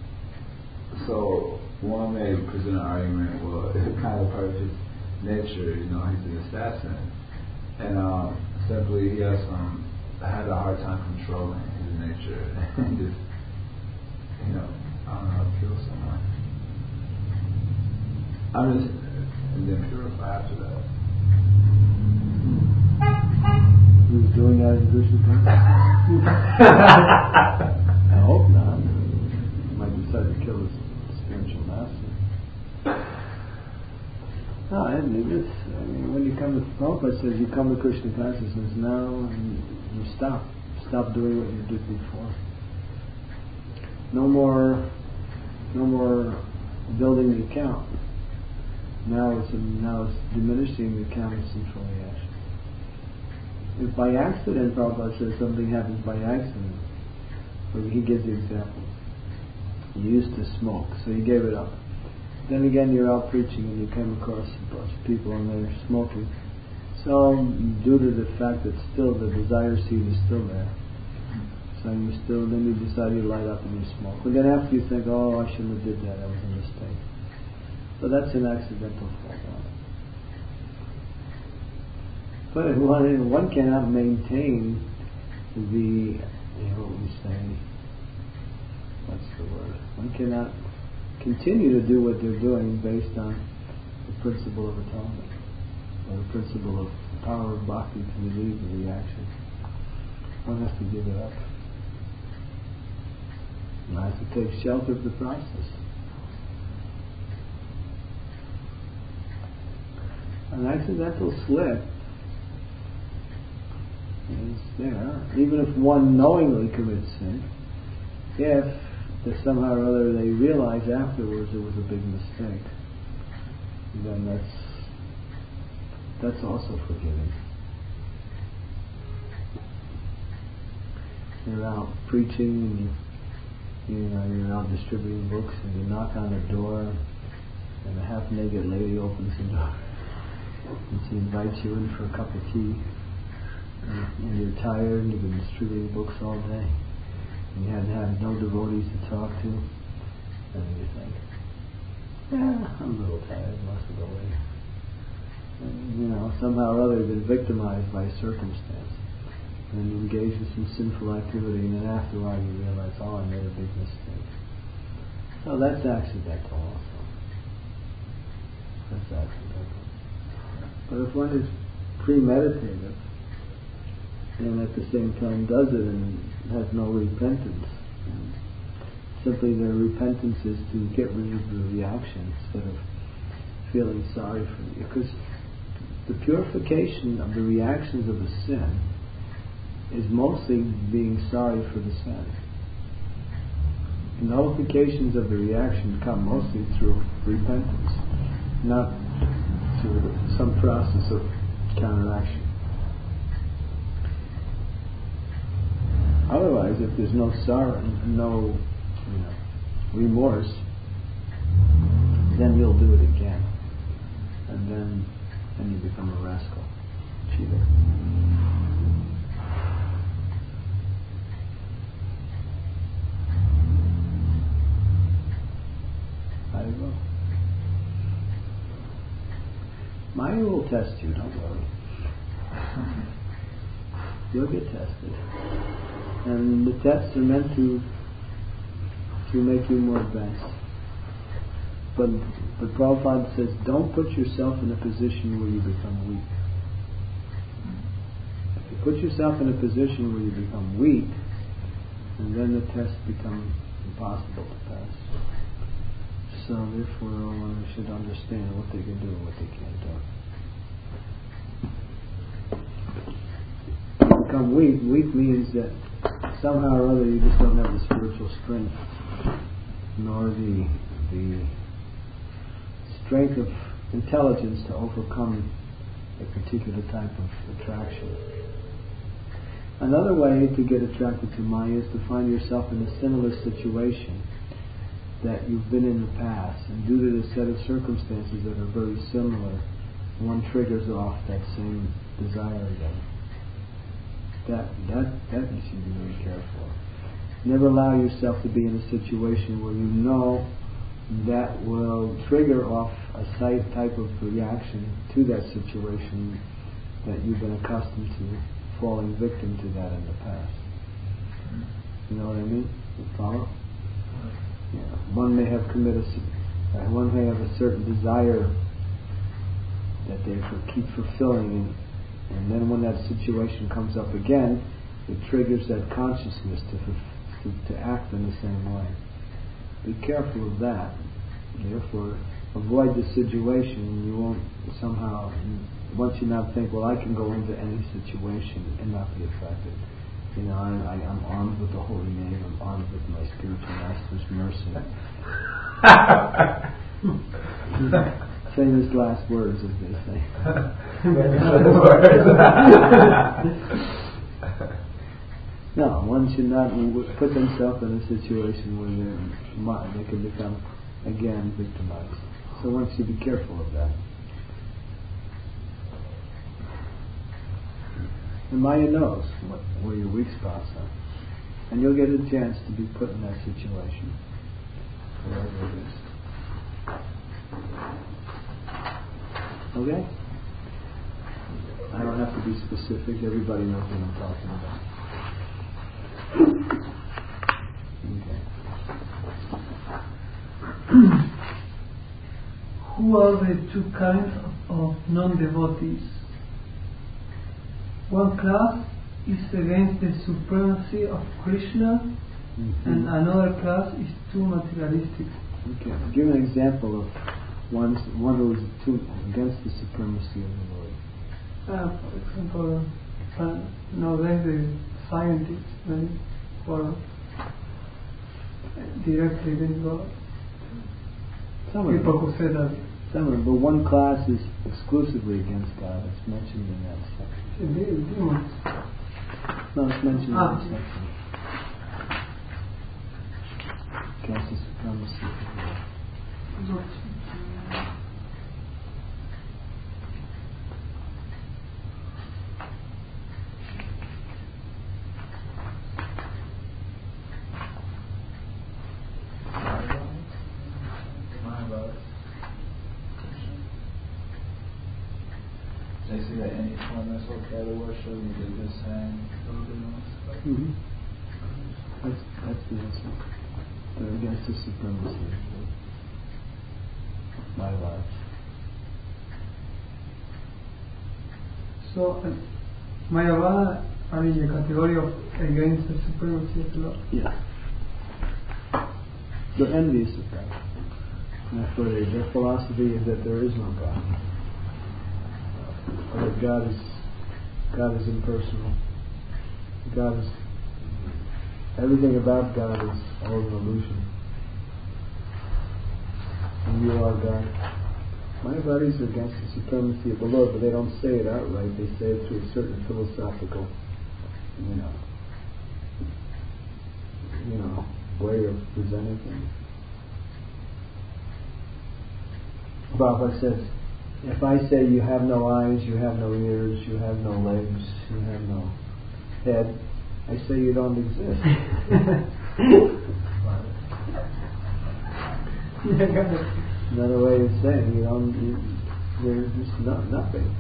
So one may present an argument, well, it's kind of part of his nature, you know, he's an assassin, and um, simply he has some had a hard time controlling his nature and just, you know, I don't know how to kill someone. I'm just and then purify after that. Who's doing that in Krishna consciousness? I hope not. He might decide to kill his spiritual master. No, I mean, this, I mean, when you come to Prabhupada says you come to Krishna consciousness now and you stop. Stop doing what you did before. No more no more building the account. Now it's now it's diminishing the account of sinful reaction. If by accident, Prabhupada says something happens by accident, he gives the example. You used to smoke, so you gave it up. Then again, you're out preaching and you come across a bunch of people and they're smoking. So, due to the fact that still the desire seed is still there, so you still, then you decide you light up and you smoke. But then after you think, oh, I shouldn't have did that, that was a mistake. So that's an accidental fault on it. But one, one cannot maintain the, you know what we say, what's the word? One cannot continue to do what they're doing based on the principle of atonement, or the principle of power of bhakti to relieve the reaction. One has to give it up. One has to take shelter of the process. An accidental slip is there, even if one knowingly commits sin, if that somehow or other they realize afterwards it was a big mistake, then that's that's also forgiving. You're out preaching and you, you know, you're out distributing books and you knock on the door and a half-naked lady opens the door and she invites you in for a cup of tea. And you're tired and you've been distributing books all day and you haven't had no devotees to talk to, and you think, yeah, I'm a little tired, must go away. And, you know, somehow or other you've been victimized by a circumstance and you engage in some sinful activity, and then after a while you realize, oh, I made a big mistake. So that's accidental also. That's accidental. But if one is premeditative, and at the same time does it and has no repentance, and simply their repentance is to get rid of the reaction instead of feeling sorry for you. Because the purification of the reactions of the sin is mostly being sorry for the sin. And the nullifications of the reaction come mostly through repentance, not to some process of counteraction. Otherwise, if there's no sorrow, no, you know, remorse, then you'll do it again, and then then you become a rascal, cheater. I will. Maya will test you. Don't worry. You'll get tested. And the tests are meant to to make you more advanced. But but Prabhupada says, don't put yourself in a position where you become weak. If you put yourself in a position where you become weak, and then the test becomes impossible to pass. So therefore, one should understand what they can do and what they can't do. Become weak. Weak means that somehow or other you just don't have the spiritual strength, nor the the strength of intelligence to overcome a particular type of attraction. Another way to get attracted to Maya is to find yourself in a similar situation that you've been in the past, and due to the set of circumstances that are very similar, one triggers off that same desire again. That that that you should be very careful. Never allow yourself to be in a situation where you know that will trigger off a type of reaction to that situation that you've been accustomed to, falling victim to that in the past. You know what I mean? You follow? Yeah. One may have committed, uh, one may have a certain desire that they keep fulfilling, and, and then when that situation comes up again, it triggers that consciousness to, to to act in the same way. Be careful of that. Therefore, avoid the situation. You won't somehow, once you now think, well, I can go into any situation and not be affected. You know, I, I, I'm armed with the holy name. I'm armed with my spiritual master's mercy. Famous last words, as they say. No, one should not put themselves in a situation where they can become, again, victimized. So one should be careful of that. And Maya knows what, where your weak spots are. And you'll get a chance to be put in that situation. Whatever it is. Okay? I don't have to be specific. Everybody knows what I'm talking about. Okay. Who are the two kinds of, of non-devotees? One class is against the supremacy of Krishna, mm-hmm. and another class is too materialistic. Okay. Give an example of one, one who is too against the supremacy of the Lord. Uh, for example, uh, nowadays the scientists right, who are directly with God. Some People who say that. Some of them, but one class is exclusively against God. It's mentioned in that section. Indeed, demons. No, it's mentioned ah. in that section. Against the supremacy of the Lord. They say that any form is okay to worship, you did this saying, mm-hmm. That's, that's the answer. They're against the supremacy of my life. So, uh, Mayavada are in the category of against the supremacy of the Lord? Yeah. They're envious of God. And that's where they, their philosophy is that there is no God. Or that God is God is impersonal. God is everything about God is all an illusion. And you are God. Mayavadis are against the supremacy of the Lord, but they don't say it outright. They say it through a certain philosophical, you know, you know, way of presenting things. Prabhupada says, if I say you have no eyes, you have no ears, you have no legs, you have no head, I say you don't exist. Another way of saying you don't, you, there's just no, nothing.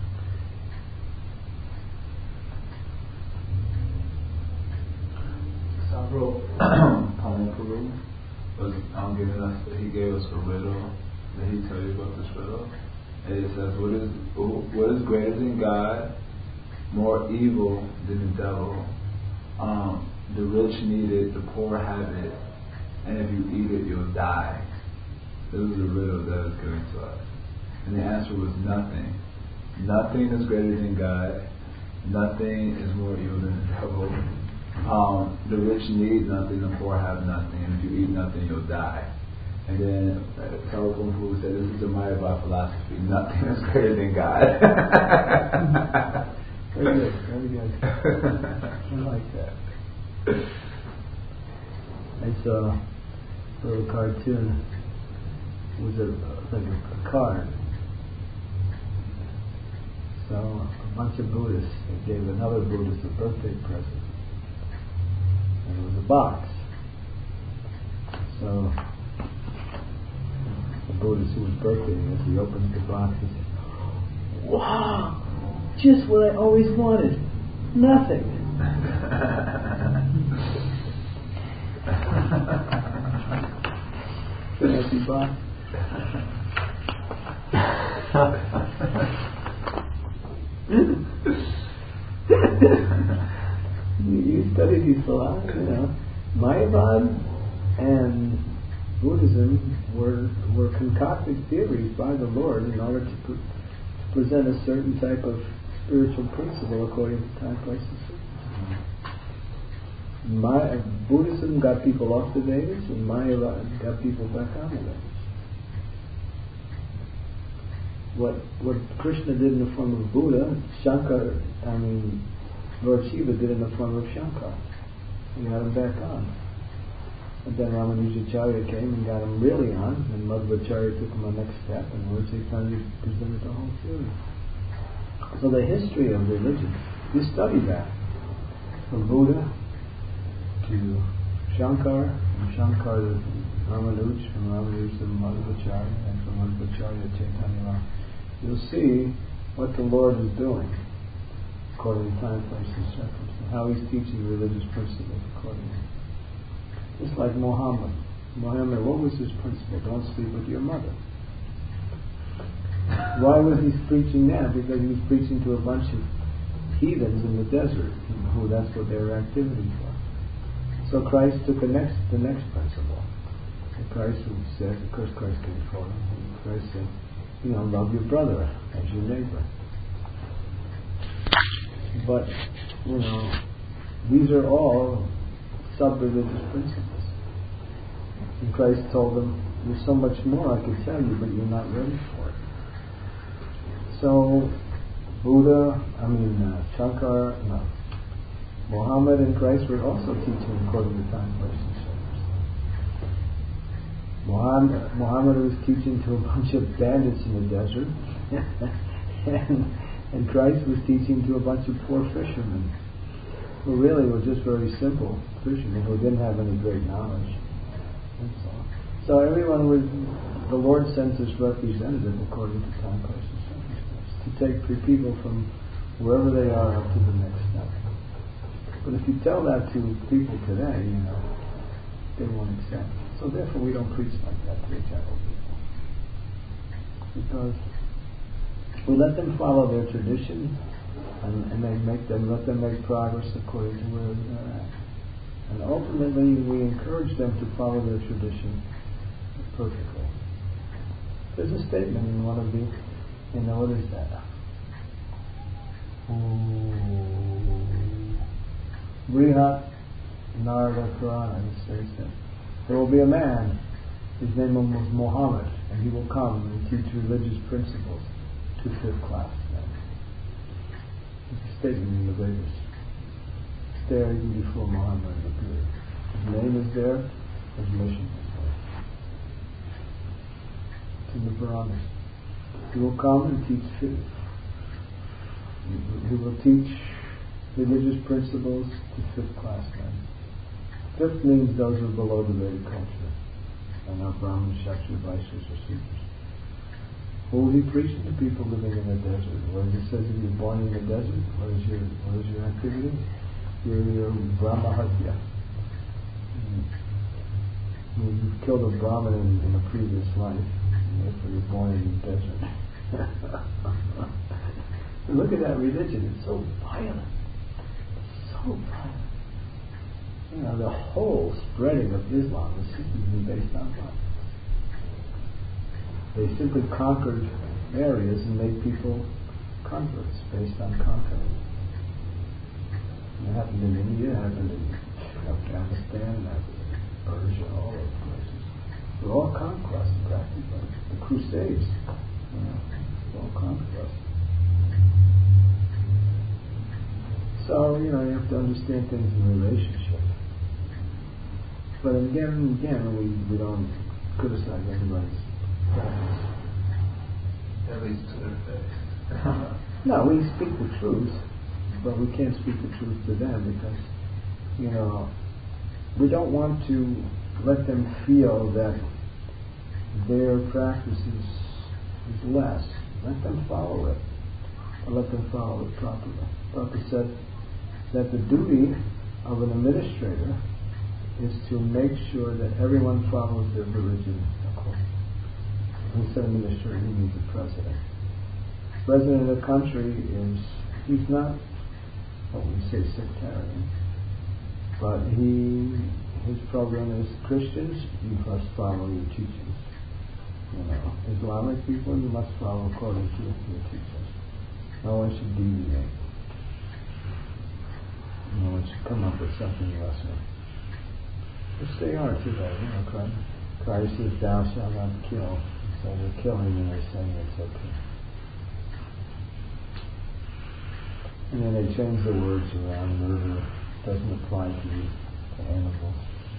Sabro Pamankuru was um, giving us, he gave us a riddle. Did he tell you about this riddle? And it says, what is what is greater than God, more evil than the devil? Um, the rich need it, the poor have it, and if you eat it, you'll die. This is a riddle that is given to us. And the answer was nothing. Nothing is greater than God. Nothing is more evil than the devil. Um, the rich need nothing, the poor have nothing, and if you eat nothing, you'll die. And then uh, Taoist Kung Fu said, this is the Mayavad philosophy. Nothing is greater than God. Very good, very good. I like that. I saw a little cartoon. It was a, like a, a card. So a bunch of Buddhists gave another Buddhist a birthday present. And it was a box. So the Buddhist who was birthday, as he opens the box, he says, wow! Just what I always wanted. Nothing. Empty box. you, you study these philosophies, you know. Mayavad and Buddhism were were concocted theories by the Lord in order to, pre- to present a certain type of spiritual principle according to time, place, and circumstance. My, Buddhism got people off the Vedas, and Mayavad got people back on the Vedas. What what Krishna did in the form of Buddha, Shankar, I mean, Lord Shiva did in the form of Shankar. He got him back on. And then Ramanujacharya came and got him really on, and Madhvacharya took him the next step, and Lord Chaitanya presented the whole theory. So the history of religion, you study that. From Buddha to Shankar, from Shankar to Ramanuj, from Ramanuj to Madhvacharya, and from Madhvacharya to Chaitanya. You'll see what the Lord is doing according to time, place, and circumstance, how He's teaching religious principles accordingly. Just like Muhammad. Muhammad, what was his principle? Don't sleep with your mother. Why was he preaching that? Because he was preaching to a bunch of heathens in the desert, who that's what their activities were. So Christ took the next the next principle. And Christ said, of course Christ came forward, and Christ said, you know, love your brother as your neighbor. But, you know, these are all sub-religious principles. And Christ told them, there's so much more I could tell you, but you're not ready for it. So, Buddha, I mean, uh, Shankar, no, Muhammad and Christ were also teaching according to time, place, and circumstance. Muhammad, Muhammad was teaching to a bunch of bandits in the desert, and, and Christ was teaching to a bunch of poor fishermen, who really were just very simple fishermen who didn't have any great knowledge. And so, so everyone was, the Lord sent His representative according to time, place, and circumstance, to take the people from wherever they are up to the next step. But if you tell that to people today, you know, they won't accept it. So therefore we don't preach like that to the general people. Because we let them follow their tradition, and, and they make them let them make progress according to where they're at. And ultimately we encourage them to follow their tradition perfectly. There's a statement in one of the, you know, what is that? Brihat Narada Purana, it says that there will be a man, his name was Muhammad, and he will come and teach religious principles to fifth class men. It's a statement in the Vedas. It's there even before Muhammad appeared. His name is there, his mission is there. It's in the Puranas. He will come and teach fifth. He will teach religious principles to fifth class men. Fifth means those who are below the Vedic culture, and not Brahmins, Kshatriyas, Vaishyas, or Sudras. What will he preach to people living in the desert? Well, it says if you're born in the desert, what is your what is your activity? You're, you're Brahma Hatya. Mm. You've killed a Brahmin in, in a previous life, and therefore you're born in the desert. Look at that religion, it's so violent. It's so violent. You know, the whole spreading of Islam is simply based on what? They simply conquered areas and made people converts based on conquering. It happened in India, it happened in Afghanistan, it happened in Persia, all those places. They're all conquests, practically. The Crusades, you know, all conquests. So, you know, you have to understand things in relationship. But again and again, we, we don't criticize anybody's practice. At least to their face. No, we speak the truth, but we can't speak the truth to them because, you know, we don't want to let them feel that their practice is, is less. Let them follow it. Or let them follow it properly. Prabhupada said that the duty of an administrator is to make sure that everyone follows their religion accordingly. When he said administrator, he means the president. The president of the country is, he's not, what we say, sectarian, but he, his program is Christians, you must follow your teachings. You know, Islamic people, you must follow according to your teachings. No one should deviate. No one should come up with something lesser. Which they are today, you know, Christ, Christ says, thou shalt not kill. So they're killing and they're saying it's okay. And then they change the words around. Murder doesn't apply to you, to animals.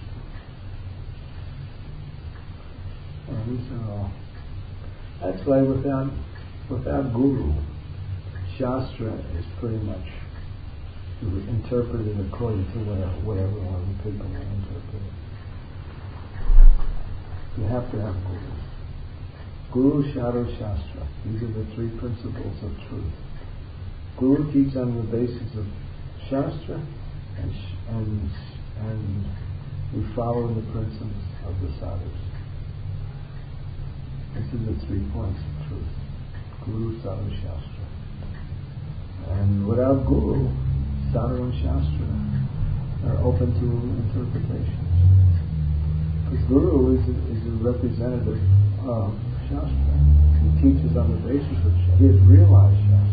Well, these are all. That's why without, without Guru, Shastra is pretty much interpreted according to whatever, whatever one of the people want to interpret it. You have to have Guru. Guru, Shadow, Shastra. These are the three principles of truth. Guru teaches on the basis of Shastra, and and and we follow the principles of the sadhus. These are the three points of truth. Guru, Sadhu, Shastra. And without Guru, Sadhu and Shastra are open to interpretations. Because Guru is a, is a representative of Shastra. He teaches on the basis of Shastra. He has realized Shastra.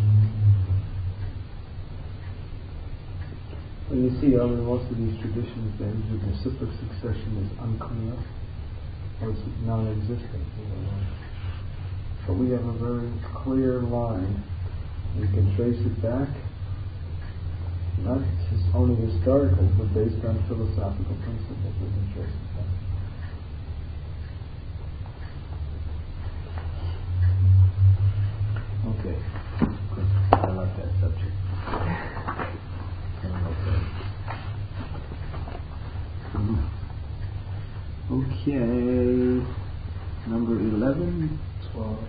When you see over most of these traditions, the reciproc succession is unclear or it's non-existent. You know. But we have a very clear line. We can trace it back, not just only historical, but based on philosophical principles. We can trace it back. Okay. I like that subject. Okay. Number eleven? twelve.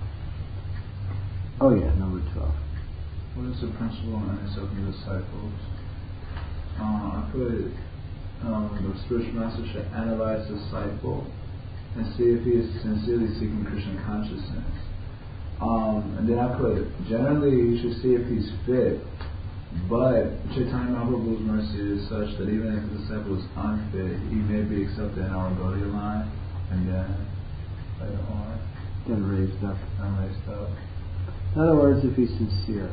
Oh yeah, number twelve. What is the principle in accepting disciples? Uh, I put um, the spiritual master should analyze the disciple and see if he is sincerely seeking Krishna consciousness. Um, and then I put, generally you should see if he's fit, but Chaitanya Mahaprabhu's mercy is such that even if the disciple is unfit, he may be accepted in our Gaudiya line, and then later on, Then raised up. and raised up. In other words, if he's sincere.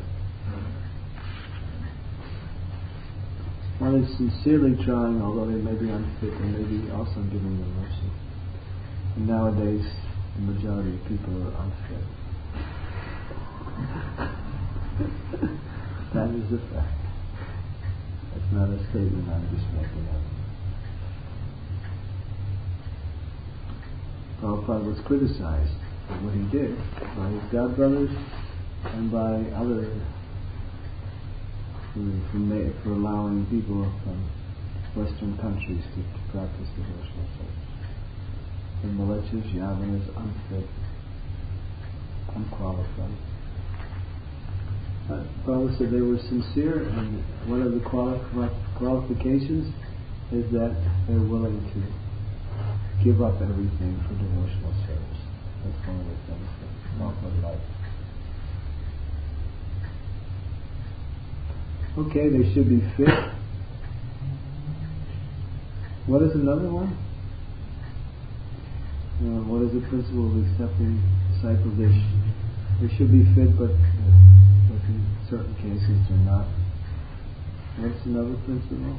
One is sincerely trying, although they may be unfit, they may be also giving them mercy. And nowadays, the majority of people are unfit. That is a fact. That's not a statement I'm just making up. Prabhupada was criticized for what he did by his godbrothers and by other for, for, for allowing people from Western countries to, to practice devotional service. The malicious, Yavanas, unfit, unqualified. But Prabhupada said they were sincere, and one of the quali- qualifications is that they're willing to give up everything for devotional service. That's one of the things that Prabhupada liked. Okay, they should be fit. What is another one? Uh, what is the principle of accepting disciples? They, sh- they should be fit, but, uh, but in certain cases they're not. What's another principle?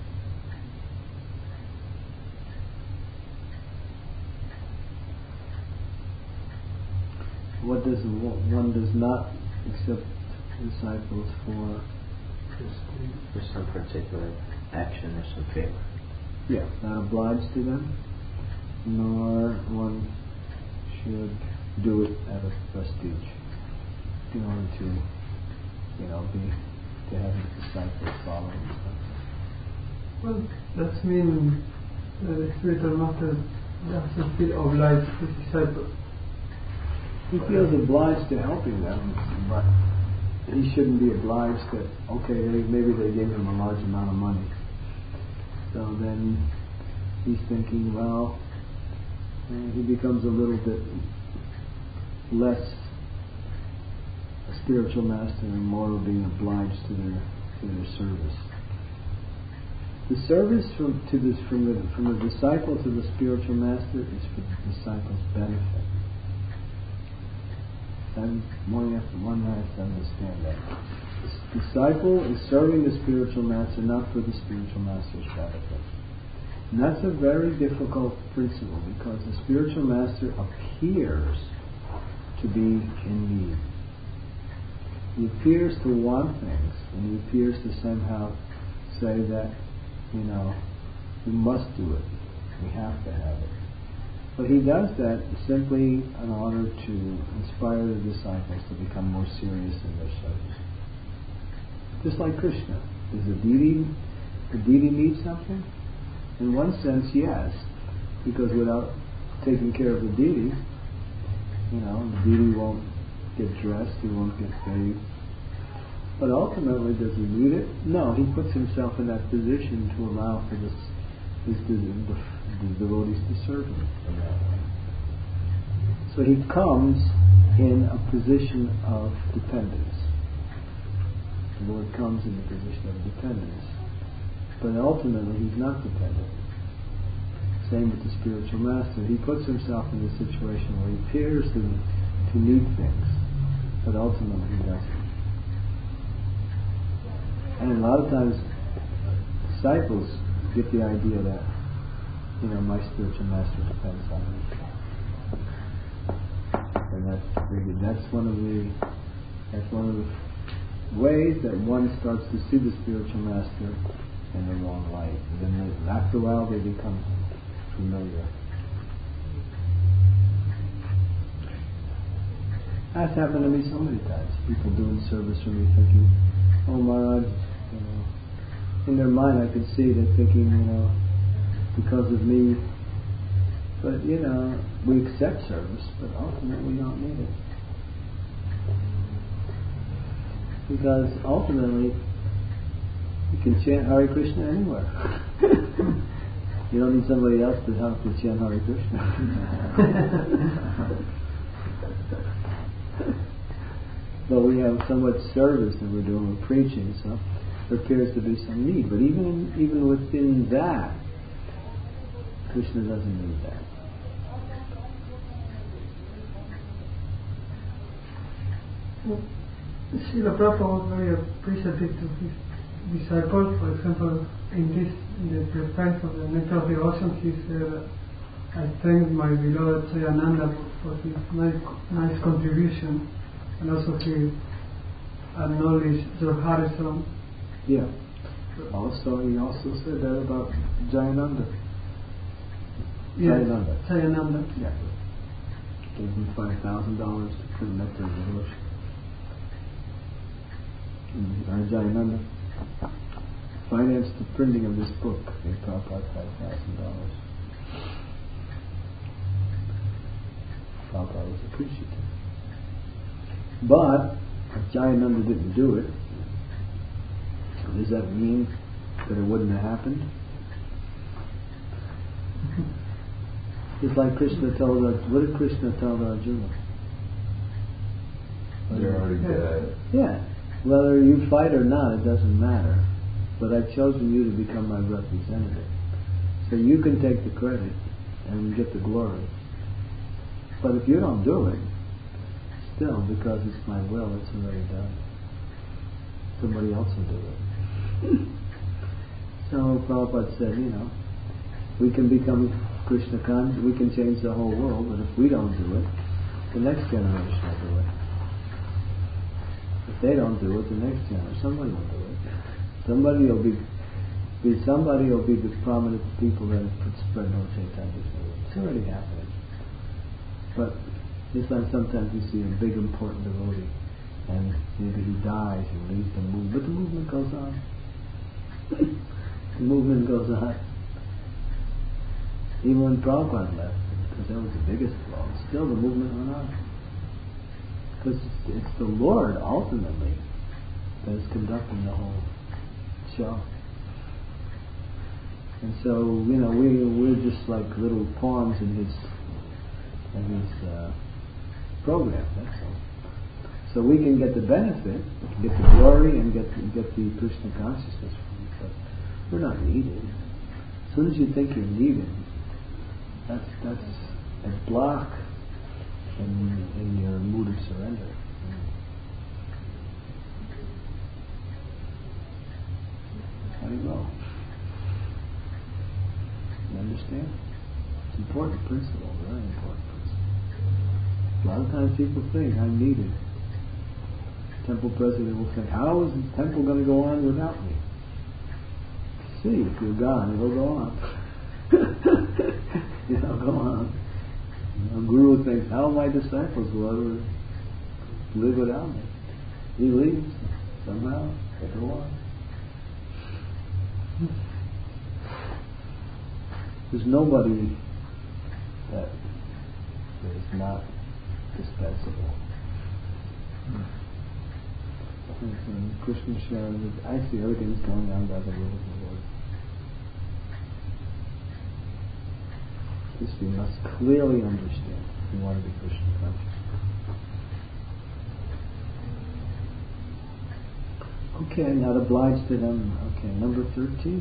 What does one does not accept disciples for? For some particular action or some favor. Yeah, not obliged to them, nor one should do it out of prestige in order to, you know, be to have his disciples follow him. Well, that means uh, the spiritual master doesn't feel obliged to his disciples. He feels obliged to helping them, but he shouldn't be obliged that, okay, they, maybe they gave him a large amount of money. So then he's thinking, well, uh, he becomes a little bit less a spiritual master and more of being obliged to their to their service. The service from to this from the from the disciple to the spiritual master is for the disciple's benefit. And one has to, one has to understand that. The disciple is serving the spiritual master not for the spiritual master's benefit. And that's a very difficult principle because the spiritual master appears to be in need. He appears to want things, and he appears to somehow say that, you know, we must do it. We have to have it. But he does that simply in order to inspire the disciples to become more serious in their service. Just like Krishna. Does the deity, the deity need something? In one sense, yes. Because without taking care of the deity, you know, the deity won't get dressed, he won't get bathed. But ultimately, does he need it? No, he puts himself in that position to allow for this, this the, the, the devotees to serve him in that way. So he comes in a position of dependence. The Lord comes in the position of dependence. But ultimately, he's not dependent. Same with the spiritual master. He puts himself in a situation where he appears to, to need things, but ultimately he doesn't. And a lot of times, disciples get the idea that, you know, my spiritual master depends on me. And that's that's one of the that's one of the ways that one starts to see the spiritual master in the wrong light. And then they, after a while, they become familiar. That's happened to me so many times. People doing service for me, thinking, "Oh Maharaj," you know, in their mind I could see they're thinking, you know, because of me. But you know, we accept service, but ultimately we don't need it. Because ultimately, you can chant Hare Krishna anywhere. You don't need somebody else to help you chant Hare Krishna. But we have so much service that we're doing, we're preaching, so there appears to be some need. But even even within that, Krishna doesn't need that. Well, Srila Prabhupada was very appreciative to his disciples. For example, in this, in the times of the nectar of devotion, he said, I thank my beloved Sayananda for his nice, nice contribution, and also he acknowledged Sir Harrison. Yeah. Also, he also said that about Jayananda. Yes, Jayananda. Sayananda. Yeah. Gave him five thousand dollars to put Nectar in the Bush. And Jayananda financed the printing of this book. They Prabhupada five thousand dollars. Prabhupada was appreciative. But if Jayananda didn't do it, does that mean that it wouldn't have happened? It's like Krishna told us. What did Krishna tell Arjuna? They're already dead. Yeah. Whether you fight or not, it doesn't matter. But I've chosen you to become my representative. So you can take the credit and get the glory. But if you don't do it, still, because it's my will, it's already done. Somebody else will do it. So Prabhupada said, you know, we can become Krishna conscious, we can change the whole world, but if we don't do it, the next generation will do it. If they don't do it, the next generation, somebody will do it. Somebody will be, be somebody will be the prominent people that have spread no Chaitanya. It's already happening. But it's like sometimes you see a big important devotee, and maybe he dies and leaves the movement, but the movement goes on. The movement goes on. Even when Prabhupada left, because that was the biggest blow, still the movement went on. Because it's, it's the Lord, ultimately, that is conducting the whole show. And so, you know, we, we're just like little pawns in his, in his uh, program, that's all. So we can get the benefit, get the glory, and get, get the Krishna consciousness from it, but we're not needed. As soon as you think you're needed, that's that's a block in, in your mood of surrender. How do you go? You understand? It's an important principle, very important principle. A lot of times people think, I'm needed. Temple president will say, how is the temple going to go on without me? See, if you're gone, it'll go on. It'll go on. A guru thinks, how my disciples will ever live without me? He leaves. Somehow, they go on. There's nobody that is not dispensable. And Krishna sharing, I see everything's going on by the will of the Lord. This we must clearly understand if we want to be Krishna conscious. Okay, not obliged to them. Okay, number thirteen.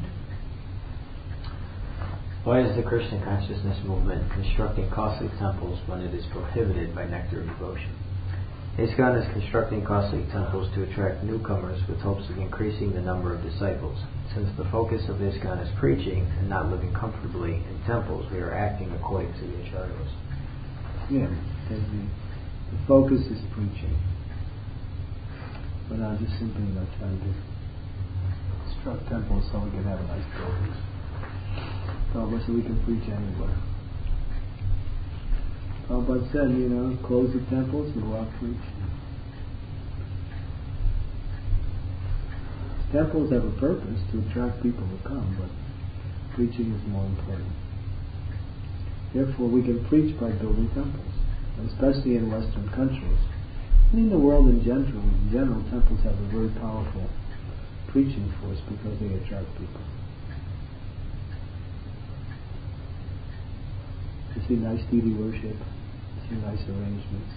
Why is the Krishna consciousness movement constructing costly temples when it is prohibited by nectar of devotion? ISKCON is constructing costly temples to attract newcomers with hopes of increasing the number of disciples. Since the focus of ISKCON is preaching and not living comfortably in temples, we are acting according to the acharyas. Yeah, the, the focus is preaching. We're not just simply not trying to construct temples so we can have nice buildings. Prabhupada said we can preach anywhere. Prabhupada said, you know, close the temples and go out preaching. Temples have a purpose to attract people to come, but preaching is more important. Therefore, we can preach by building temples, especially in Western countries. And in the world in general, in general, temples have a very powerful preaching force because they attract people. You see nice deity worship, you see nice arrangements.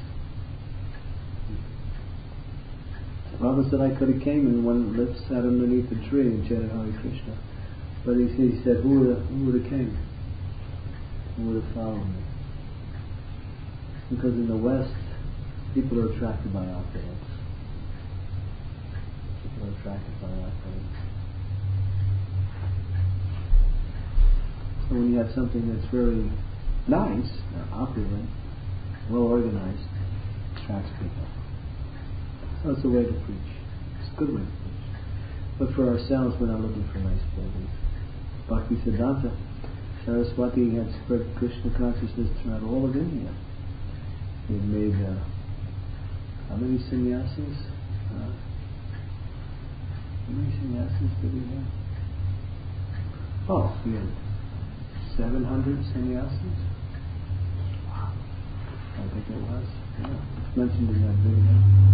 Prabhupada said I could have came and one that sat underneath the tree and chanted Hare Krishna. But he, he said, who would have, who would have came? Who would have followed me? Because in the West, people are attracted by opulence. People are attracted by opulence. So when you have something that's very nice, they're opulent, well organized, attracts people. So it's a way to preach. It's a good way to preach. But for ourselves, we're not looking for nice buildings. Bhaktisiddhanta Saraswati had spread Krishna consciousness throughout all of India. He had made uh, how many sannyasis? Uh, how many sannyasis did he have? Oh, he had seven hundred sannyasis. Wow, I think it was. Yeah, it's mentioned in that video.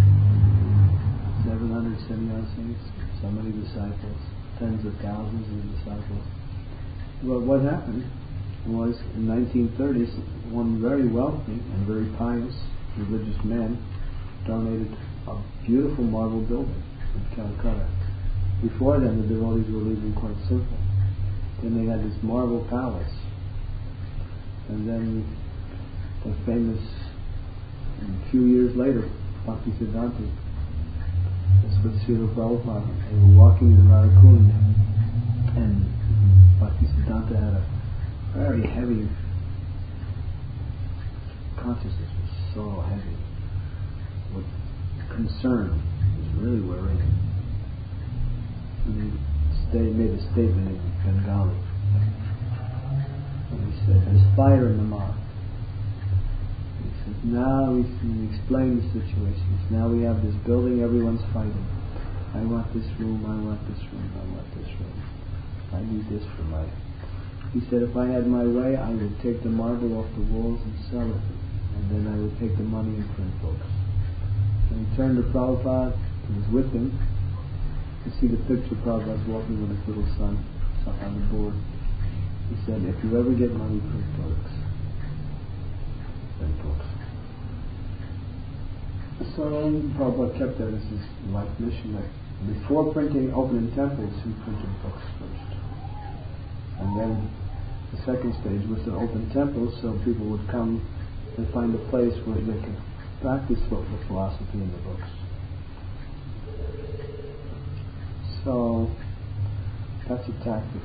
Seven hundred sannyasis, so many disciples, tens of thousands of disciples. Well, what happened was in nineteen thirties, one very wealthy and very pious religious man donated a beautiful marble building in Calcutta. Before then, the devotees were living quite simple. Then they had this marble palace, and then the famous, a few years later, Bhaktisiddhanta was with Srila Prabhupada. They were walking in Radhakund, and Bhaktisiddhanta had a very heavy consciousness, was so heavy with concern. It was really worrying. And he stayed, made a statement in Bengali. And he said, "There's fire in the mouth." He said, "Now," he explained the situation. He said, "Now we have this building, everyone's fighting. I want this room, I want this room, I want this room. I need this for life." He said, "If I had my way, I would take the marble off the walls and sell it. And then I would take the money and print books." And he turned to Prabhupada, who was with him. You see the picture, Prabhupada's walking with his little son up on the board. He said, "If you ever get money, print books. Print books." So Prabhupada kept that as his life mission. That before printing, opening temples, he printed books first. And then the second stage was to open temples so people would come and find a place where they could practice the philosophy in the books. So that's a tactic.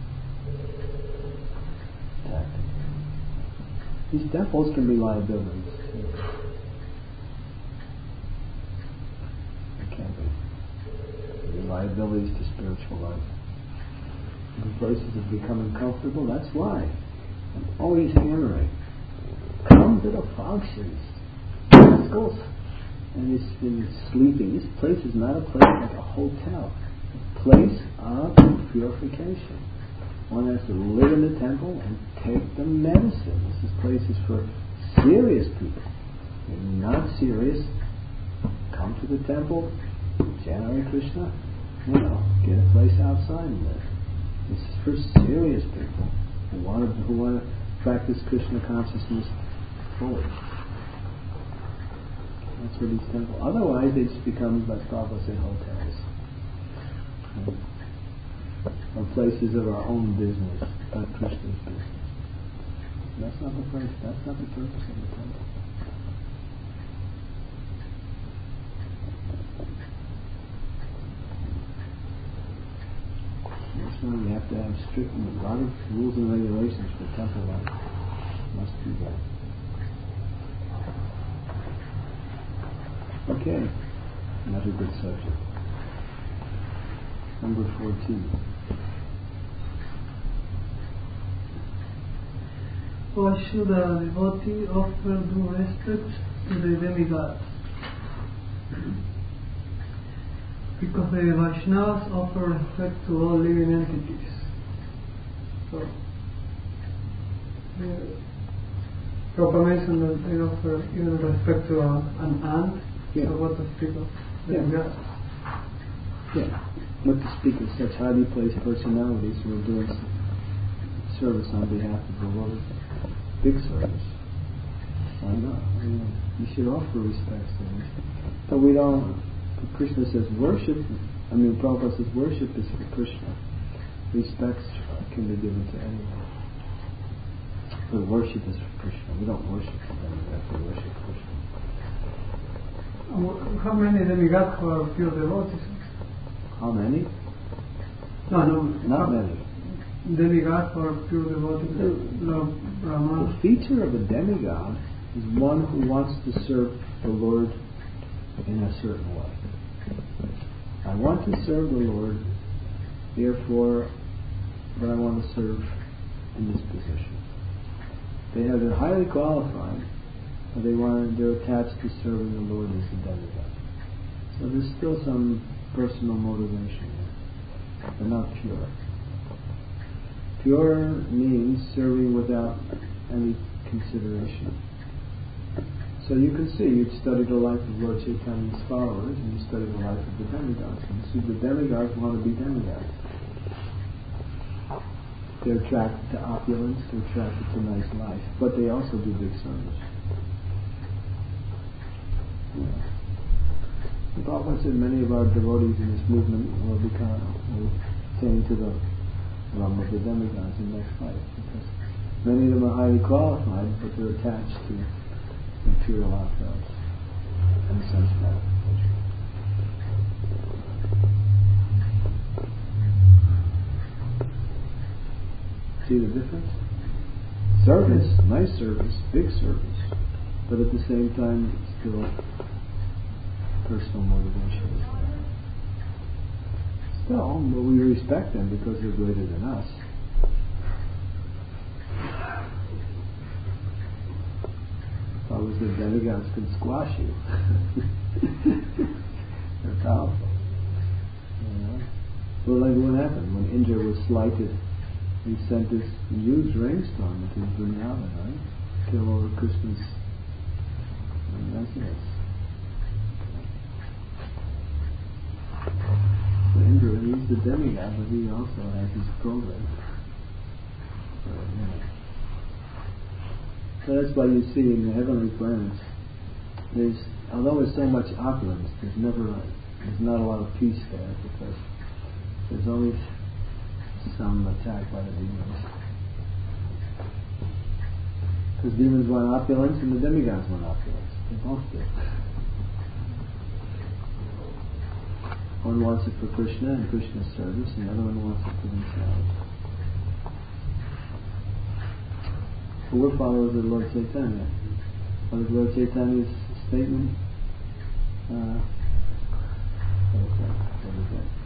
Tactic. These temples can be liabilities. They can be. They be liabilities to spiritual life. The places have become uncomfortable. That's why I'm always hammering. Come to the functions. Let's go. And it's been sleeping. This place is not a place like a hotel. A place of purification. One has to live in the temple and take the medicine. This place is for serious people. If you're not serious, come to the temple, chant Hare Krishna, you know, get a place outside and live. This is for serious people who want to, who want to practice Krishna consciousness fully. That's where these temples. Otherwise, they just become, like Prabhupada said, hotels. Or places of our own business, not Krishna's business. That's not the purpose. That's not the purpose of the temple. That's why we have to have strict, a lot of rules and regulations for temple life. Must be that. Okay, another good subject. Number fourteen. Why should a devotee offer due respect to the demigods? Because the Vaishnavas offer respect to all living entities. So, the Prabhupada mentioned that they offer even respect to a, an ant, yeah. So what to speak of demigods. Yeah, what to speak of such highly placed personalities who are doing service on behalf of the Lord. Big service. Why not? I mean, you should offer respect to them. But we don't. Krishna says worship. I mean, Prabhupada says worship is for Krishna. Respects can be given to anyone. But worship is for Krishna. We don't worship them. We have to worship Krishna. How many demigods are pure devotees? How many? No, no, not many. demigod or pure devotee? Lord Brahma. The feature of a demigod is one who wants to serve the Lord in a certain way. I want to serve the Lord, therefore, but I want to serve in this position. They have they're highly qualified, but they want they're attached to serving the Lord as a demigod. So there's still some personal motivation there. They're not pure. Pure means serving without any consideration. So you can see, you'd study the life of Lord Chaitanya's followers, and you study the life of the demigods. And you see the demigods want to be demigods. They're attracted to opulence, they're attracted to nice life, but they also do big service. Yeah. The Prabhupada said many of our devotees in this movement will become, will attain to the realm of the demigods in next life, because many of them are highly qualified, but they're attached to material objects and sense gratification. See the difference? Service, nice service, big service, but at the same time, still personal motivation. Still, but we respect them because they're greater than us. If I was the demigods could squash you. They're powerful. You know? Well, like what happened when Indra was slighted? He sent this huge rainstorm into Vrindavan, right? Kill over Krishna's residence. So Indra, he's the demigod, but he also has his program. So, you know. So that's why you see in the heavenly planets, there's, although there's so much opulence, there's never, a, there's not a lot of peace there, because there's always some attack by the demons. Because demons want opulence and the demigods want opulence. They both do. One wants it for Krishna and Krishna's service, and the other one wants it for themselves. So we're followers of Lord Chaitanya. What is Lord Chaitanya's statement? Uh, what is that? What is that?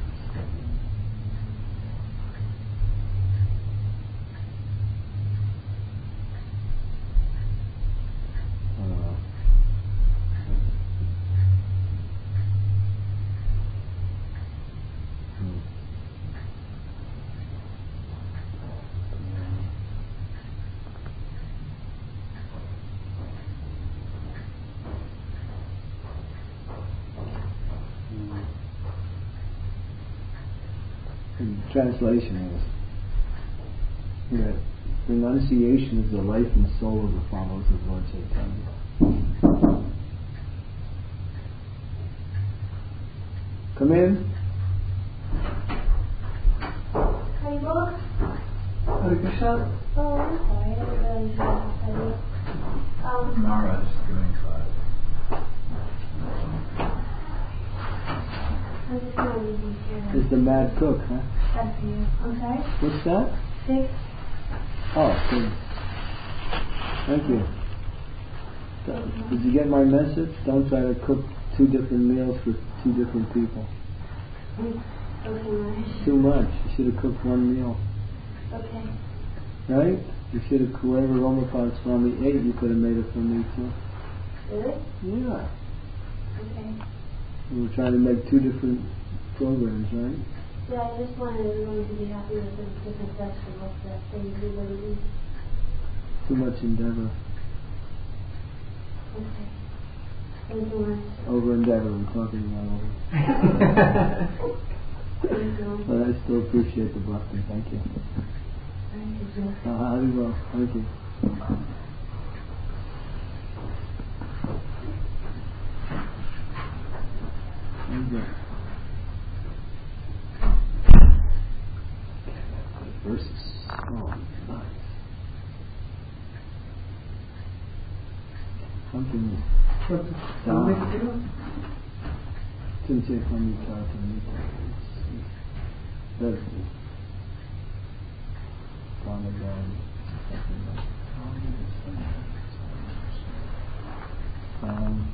Translation is that renunciation is the life and soul of the followers of Lord Chaitanya. Come in. Haribol. Hare Krishna. Oh, I'm sorry. I didn't realize you had to study. Um, Mara is doing class. I just wanted to be sure. Is the mad cook, huh? That's for you. I'm sorry? What's that? Six. Oh, good. Thank you. Did you get my message? Don't try to cook two different meals for two different people. Mm. Okay, nice. Too much. You should have cooked one meal. Okay. Right? You should have, whoever Ramapada Swami ate, you could have made it for me too. Really? Yeah. Okay. We were trying to make two different programs, right? Yeah, I just wanted everyone to be happy with the different vegetables that they usually eat. Too much endeavor. Okay. Thank you much. Over endeavor, I'm talking about over. Thank you. But I still appreciate the blessing. Thank you. Thank you, sir. Uh, Haribol. Thank you. Thank you. Verses. Oh, nice. Something. Didn't say from you talking. That's Pranadam, um,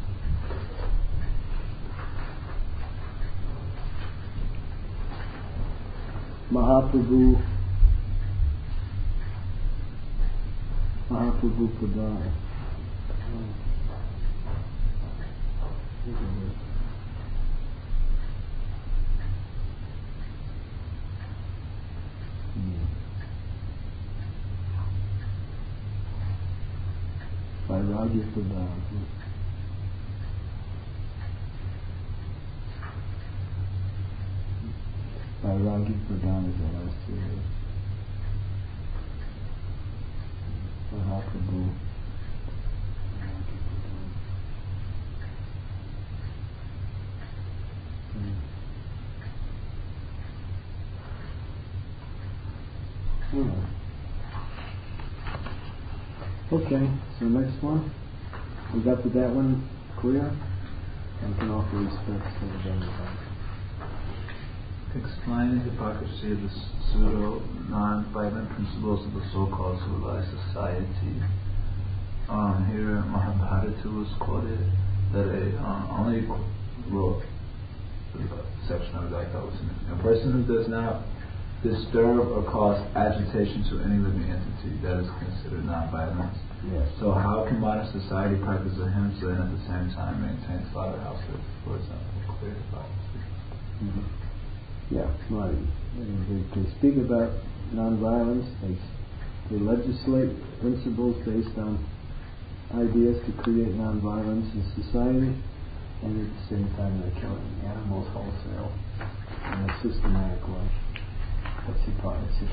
Mahaprabhu Mahaprabhu Pradhan. Vairagya Pradhan. Vairagya Pradhan is the last two words. Mahaprabhu. Hmm. Okay, so next one. We got to that one clear? And can offer respects to the Dhamma. Explain the hypocrisy of the pseudo non-violent principles of the so-called civilized society. Um, here Mahabharata was quoted that a um, only well, a section of it I thought was significant. A person who does not disturb or cause agitation to any living entity, that is considered non-violence. Yes. So how can modern society practice ahimsa and at the same time maintain slaughterhouses, for example, clear hypocrisy? Mm-hmm. Yeah, right. They, they speak about non-violence. They, they legislate principles based on ideas to create non-violence in society, and at the same time they're killing animals wholesale in a systematic way. That's hypocrisy.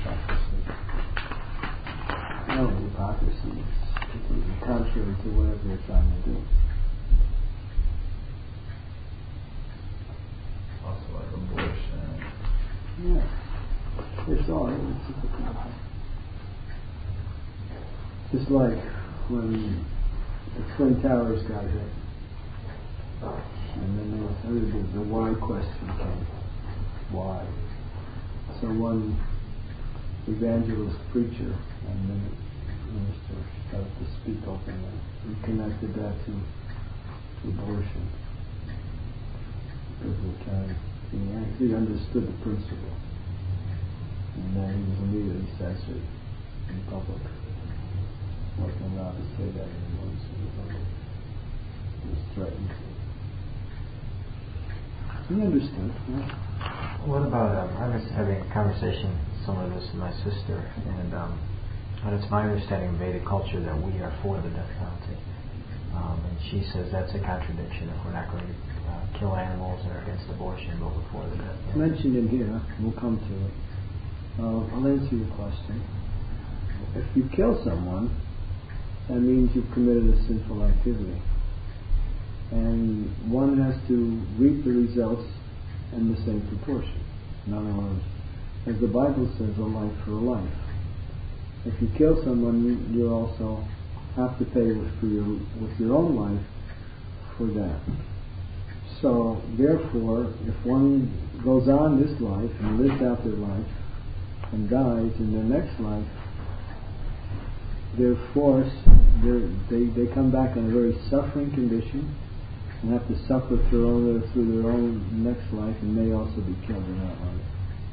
No, hypocrisy is completely contrary to whatever they're trying to do. Also like abortion. Yeah. It's all it's just like when the Twin Towers got hit. And then there was the, the why question came. Why? So one evangelist preacher and minister started to speak openly. He connected that to, to abortion. Because he, kind of, he actually understood the principle. And then he was immediately censored in public. Wasn't allowed to say that anymore. So he was threatened to. He understood. Yeah. What about, um, I was having a conversation similar to this with my sister, and um, and it's my understanding of Vedic culture that we are for the death penalty. Um, and she says that's a contradiction if we're not going to uh, kill animals and are against abortion, but we're for the death penalty. It's mentioned in here, we'll come to it. Uh, I'll answer your question. If you kill someone, that means you've committed a sinful activity. And one has to reap the results in the same proportion. In other words, as the Bible says, a life for a life. If you kill someone, you, you also have to pay with, for your, with your own life for that. So, therefore, if one goes on this life and lives out their life and dies in their next life, they're forced, they're, they they come back in a very suffering condition and have to suffer through, own, through their own next life, and may also be killed in that life.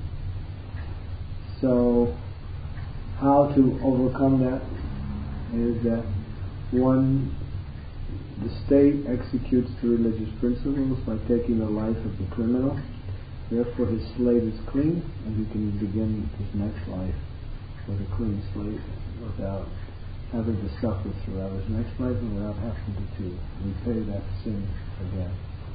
So, how to overcome that is that one, the state executes the religious principles by taking the life of the criminal. Therefore, his slate is clean, and he can begin his next life with a clean slate without having to suffer throughout his next life and without having to, to repay that sin again.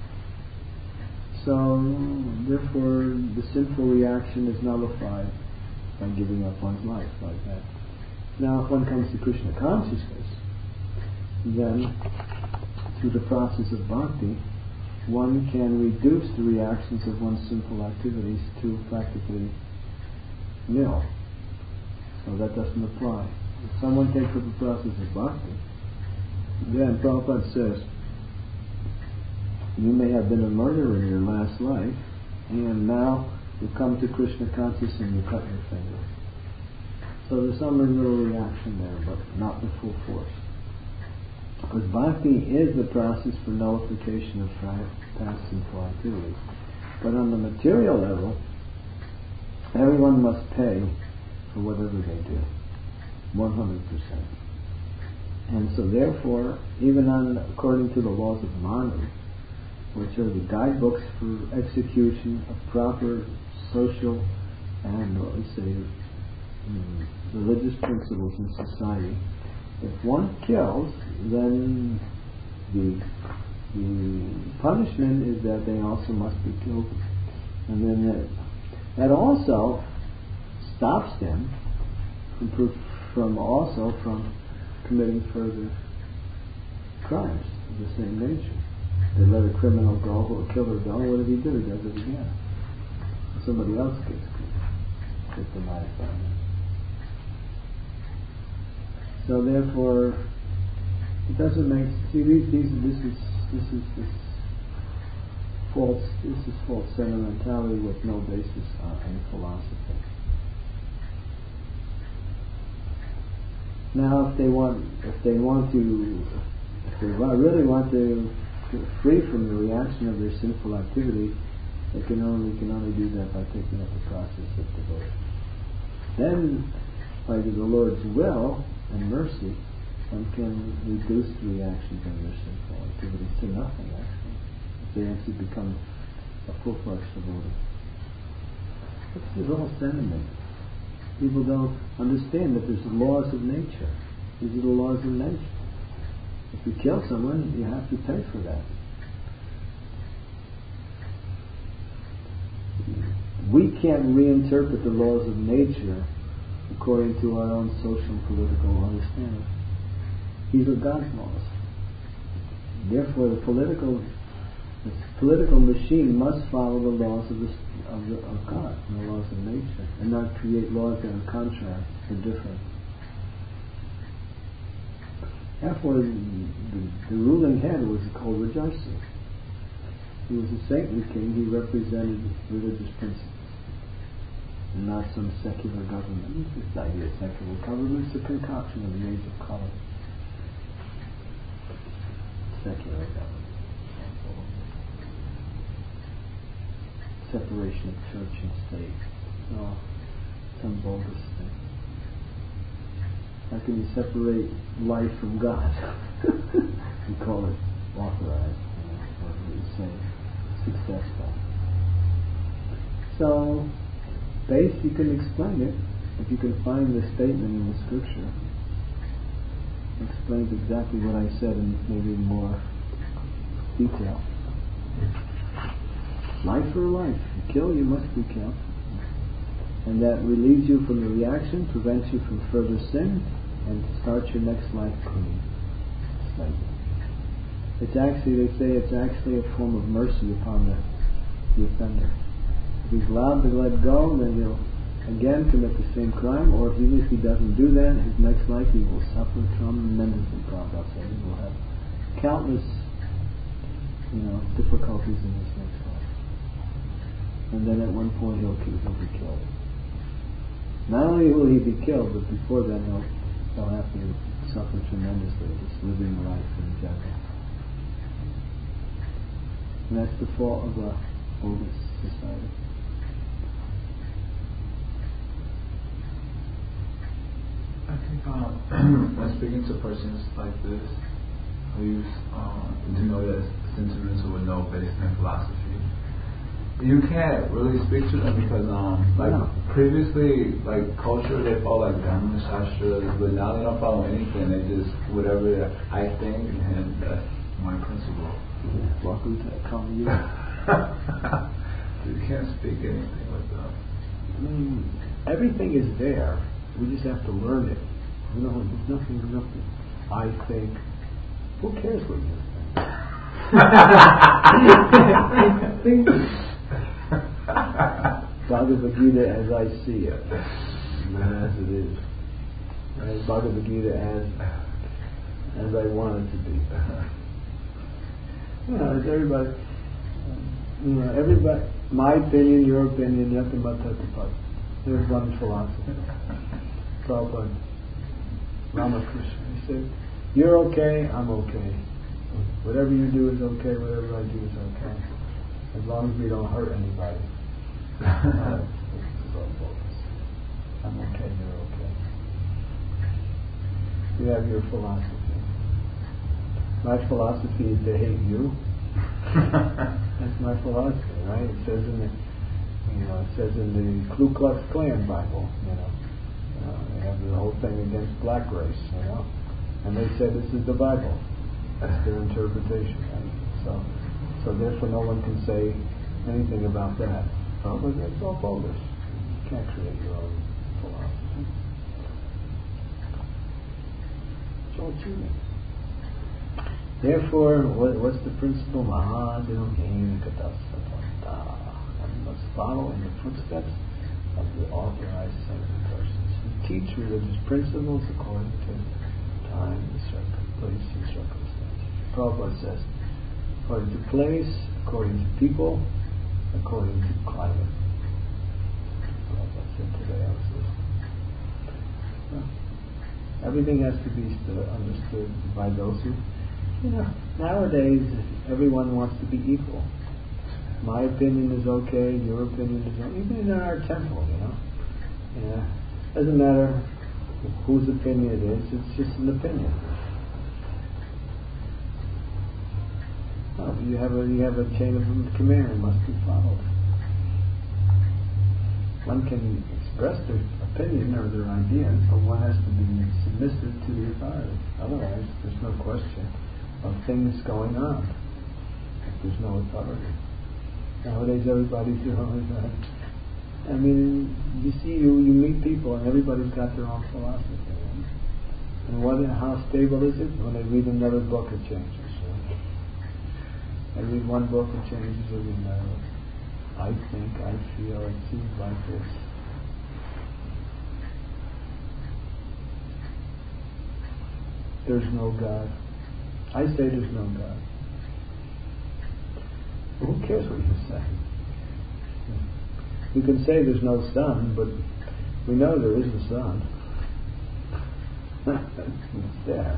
So, therefore, the sinful reaction is nullified by giving up one's life like that. Now, if one comes to Krishna consciousness, then, through the process of bhakti, one can reduce the reactions of one's sinful activities to practically nil. So that doesn't apply. If someone takes up the process of bhakti, then Prabhupada says, you may have been a murderer in your last life, and now you come to Krishna consciousness and you cut your finger. So there's some little reaction there, but not the full force. Because bhakti is the process for nullification of past sinful activities. But on the material level, everyone must pay for whatever they do. one hundred percent. And so therefore, even on, according to the laws of Manu, which are the guidebooks for execution of proper social and, what we say, um, religious principles in society, if one kills, then the, the punishment is that they also must be killed. And then that, that also stops them from, from also from committing further crimes of the same nature. They let a criminal go, or a killer go, what did he do? He does it again. Somebody else gets victimized by him. So therefore, it doesn't make. See, these, these, this is this is this false. This is false sentimentality with no basis uh, in philosophy. Now, if they want, if they want to, if they really want to get free from the reaction of their sinful activity, they can only can only do that by taking up the process of devotion. Then, by the Lord's will and mercy, one can reduce the reactions of their sinful activities to nothing, actually, if they actually become a full-fledged devotee. This is all sentiment. People don't understand that there's laws of nature. These are the laws of nature. If you kill someone, you have to pay for that. We can't reinterpret the laws of nature according to our own social and political understanding. These are God's laws. Therefore, the political the political machine must follow the laws of, the, of, the, of God, and the laws of nature, and not create laws that are contrast or different. Therefore, the, the, the ruling head was called Rajarsi. He was a saintly king. He represented religious principles, and not some secular government. This idea of secular government is a concoction of the age of color. Secular government. Separation of church and state. Oh, some bogus thing. How can you separate life from God? You call it authorized, you know, or you say successful. So, base, you can explain it. If you can find the statement in the scripture, it explains exactly what I said in maybe more detail. Life for life. You kill, you must be killed. And that relieves you from the reaction, prevents you from further sin, and starts your next life clean. It's, like, it's actually, they say it's actually a form of mercy upon the, the offender. If he's allowed to let go, then he'll again commit the same crime, or if even if he doesn't do that, his next life he will suffer tremendously, Prabhupada said. He will have countless, you know, difficulties in his next life. And then at one point he'll, he'll be killed. Not only will he be killed, but before then he'll, he'll have to suffer tremendously, just living life in general. And that's the fault of the bogus society. I think uh, when speaking to persons like this, who uh, do know that sentiments with no basis in philosophy, you can't really speak to them because, um, like no. previously, like culture, they follow like Dhamma Shastras, but now they don't follow anything. They just whatever I think, and that's my principle. Yeah, welcome to that common year. You can't speak anything with them. I mean, everything is there. We just have to learn it. You know, there's nothing, nothing. I think. Who cares what you think? Bhagavad Gita as I see it, not as it is. Right? Bhagavad Gita as as I want it to be. You know, it's everybody. You know, everybody. My opinion, your opinion, nothing but that. There's one philosophy. Prabhupada, Ramakrishna, he said, you're okay, I'm okay. Whatever you do is okay, whatever I do is okay. As long as we don't hurt anybody. I'm okay, you're okay. You have your philosophy. My philosophy is to hate you. That's my philosophy, right? It says in the, you know, it says in the Ku Klux Klan Bible, you know, uh, they have the whole thing against black race, you know, and they said this is the Bible. That's their interpretation, right? So, so therefore, no one can say anything about that. Oh, but it's all bogus. You can't create your own philosophy. It's all cheating. Therefore, what, what's the principle? And we must follow in the footsteps of the authorized seven persons who teach religious principles according to time, place, and circumstance. Prabhupada says, according to place, according to people, according to climate. Prabhupada said today also. Well, everything has to be understood by those who, you know, nowadays everyone wants to be equal. My opinion is okay, your opinion is okay, even in our temple, you know. Yeah. Doesn't matter whose opinion it is, it's just an opinion. Oh, you have a you have a chain of command that must be followed. One can express their opinion or their ideas, but one has to be submissive to the authority. Otherwise, there's no question of things going on if there's no authority. Nowadays, everybody's doing that. I mean, you see, you, you meet people, and everybody's got their own philosophy. Right? And what, how stable is it? When they read another book, it changes. Right? I read one book, it changes. I read another. I think, I feel, it seems like this. There's no God. I say there's no God. Well, who cares what you say? You can say there's no sun, but we know there is a sun. It's there.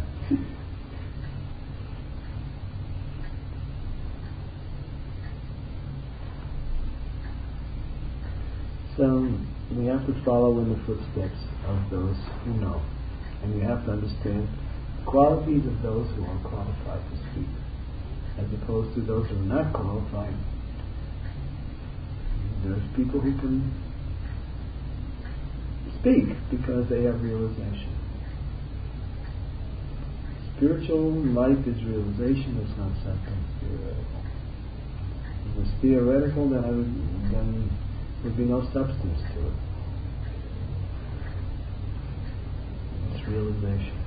So we have to follow in the footsteps of those who know. And you have to understand the qualities of those who are qualified to speak, as opposed to those who are not qualified. There's people who can speak because they have realization. Spiritual life is realization, it's not something theoretical. If it was theoretical, then, I would, then there would be no substance to it. It's realization.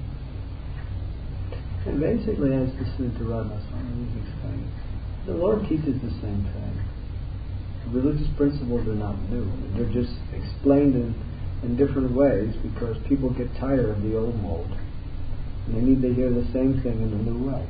And basically, as the Siddha Radhaswami was explaining, the Lord teaches the same thing. Religious principles are not new. They're just explained in, in different ways because people get tired of the old mold. And they need to hear the same thing in a new way.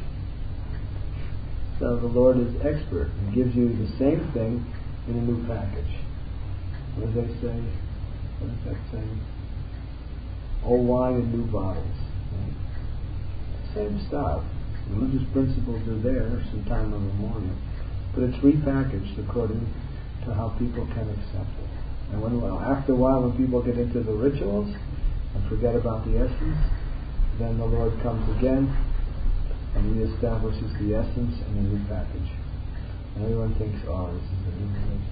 So the Lord is expert and gives you the same thing in a new package. What do they say? What is that saying? Old wine in new bottles. Right? Same stuff. Religious principles are there sometime in the morning. But it's repackaged according to how people can accept it. And when, well, after a while, when people get into the rituals and forget about the essence, then the Lord comes again and reestablishes the essence in a new package. And everyone thinks, oh, this is a new religion.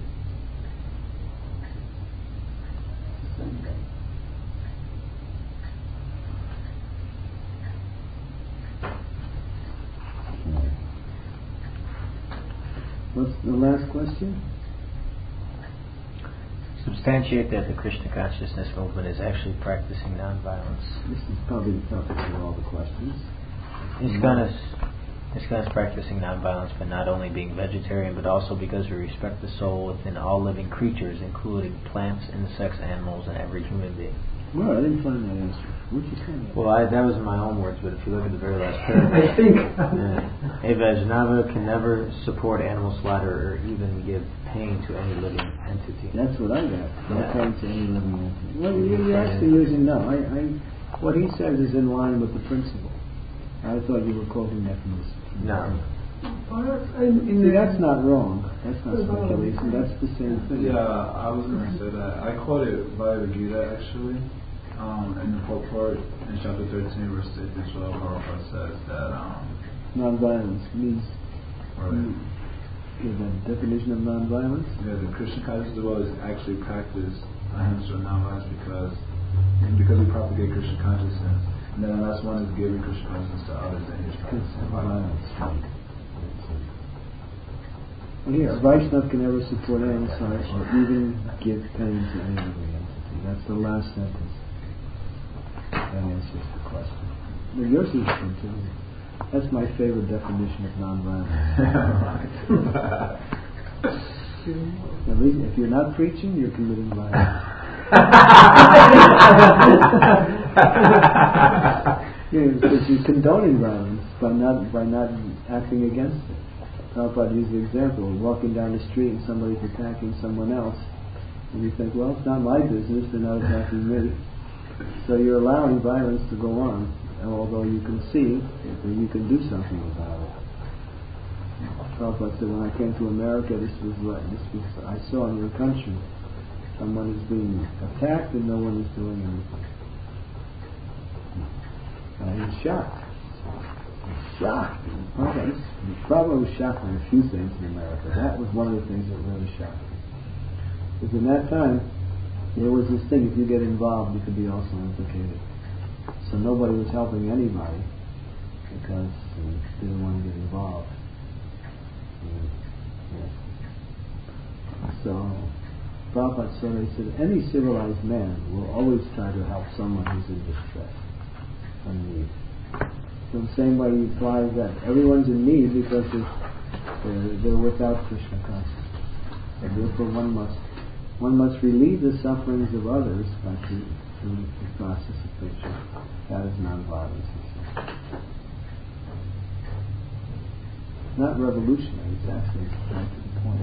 It's the same thing. What's the last question? Substantiate that the Krishna consciousness movement is actually practicing nonviolence. This is probably the toughest of all the questions. ISKCON is, ISKCON is practicing nonviolence by not only being vegetarian, but also because we respect the soul within all living creatures, including plants, insects, animals, and every human being. Well, I didn't find that answer. What'd you find that? Well, I, that was in my own words, but if you look at the very last paragraph, I think. uh, a Vaishnava can never support animal slaughter or even give pain to any living entity. That's what I got. No Yeah. pain to any living entity. Well, you- you're actually using no. I, I, what he says is in line with the principle. I thought you were quoting that from this. No. In See, the, that's not wrong. That's not speculation. That's the same thing. Yeah, I was going to say that. I quoted Bhagavad Gita actually. Um, in the purport in chapter thirteen, verse eight to twelve, Prabhupada says that. Um, Non-violence means. right. Give a definition of non-violence. Yeah, the Krishna conscious devotees actually practice ahimsa or non-violence because because we propagate Krishna consciousness. And then the last one is giving Krishna consciousness to others, and he's practicing violence. Well, here, a Vaishnava can never support animal slaughter or even give pain to any living entity. That's the last sentence. That answers the question. Well, yours is good too. That's my favorite definition of non-violence. At least if you're not preaching, you're committing violence. Yeah, because you're condoning violence by not by not acting against it. Prabhupada used the example of walking down the street and somebody's attacking someone else, and you think, well, it's not my business, they're not attacking me. So you're allowing violence to go on, although you can see that you can do something about it. Prabhupada said, when I came to America, this was what this was I saw in your country. Someone is being attacked and no one is doing anything. And I was shocked. Shocked. Okay. Prabhupada was shocked by a few things in America. That was one of the things that really shocked me. Because in that time, there was this thing, if you get involved, you could be also implicated. So nobody was helping anybody because they didn't want to get involved. And, yeah. So, Prabhupada said, he said, any civilized man will always try to help someone who's in distress and need. So the same way he applies that everyone's in need because they're, they're, they're without Krishna consciousness. And therefore one must One must relieve the sufferings of others by through, through the process of preaching. That is non-violence. Not revolutionary, it's actually right to the point.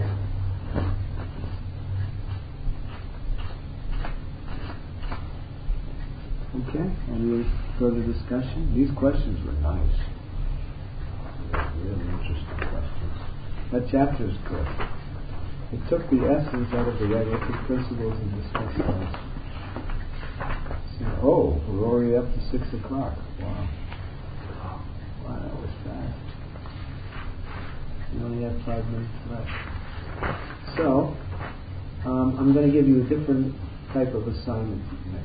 Okay, any further discussion? These questions were nice. They're really interesting questions. That chapter is good. It took the essence out of the relative principles and discussed those. So, oh, we're already up to six o'clock. Wow. Wow, that was fast. We only have five minutes left. So, um, I'm going to give you a different type of assignment to make.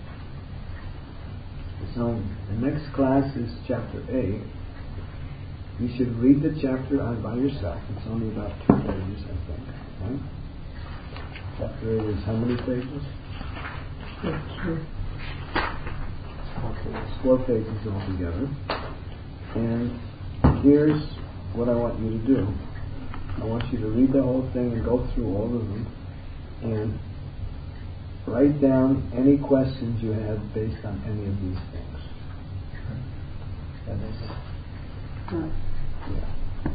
So, the next class is chapter eight. You should read the chapter on by yourself. It's only about two pages, I think. Right? Chapter eight is how many pages? Sure. Okay, it's four pages altogether. And here's what I want you to do. I want you to read the whole thing and go through all of them and write down any questions you have based on any of these things. That is it. Yeah.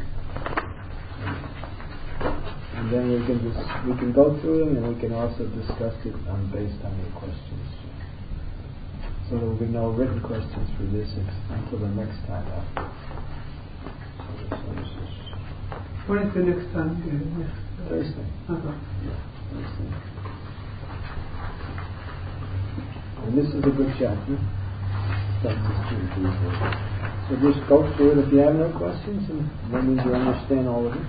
And then we can just we can go through them and we can also discuss it on based on your questions. So there will be no written questions for this until the next time out. When is the next time? The next Thursday. Uh-huh. Yeah, Thursday. And this is a good chapter. So just go through it. If you have no questions, and that means you understand all of it.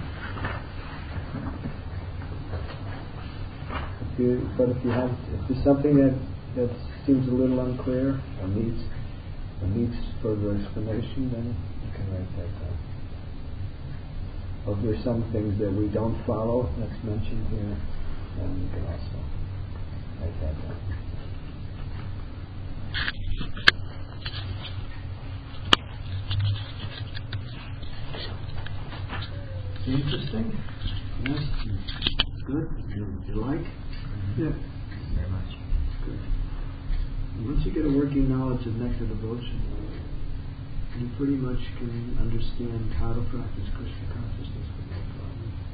If you, but if you have, if there's something that, that seems a little unclear or needs or needs further explanation, then you can write that down. Or if there's some things that we don't follow that's mentioned here, then you can also write that down. Interesting? Yes? Good? You, you like? Yeah. Very much. Good. Once you get a working knowledge of nectar devotion, you pretty much can understand how to practice Krishna consciousness with no problem.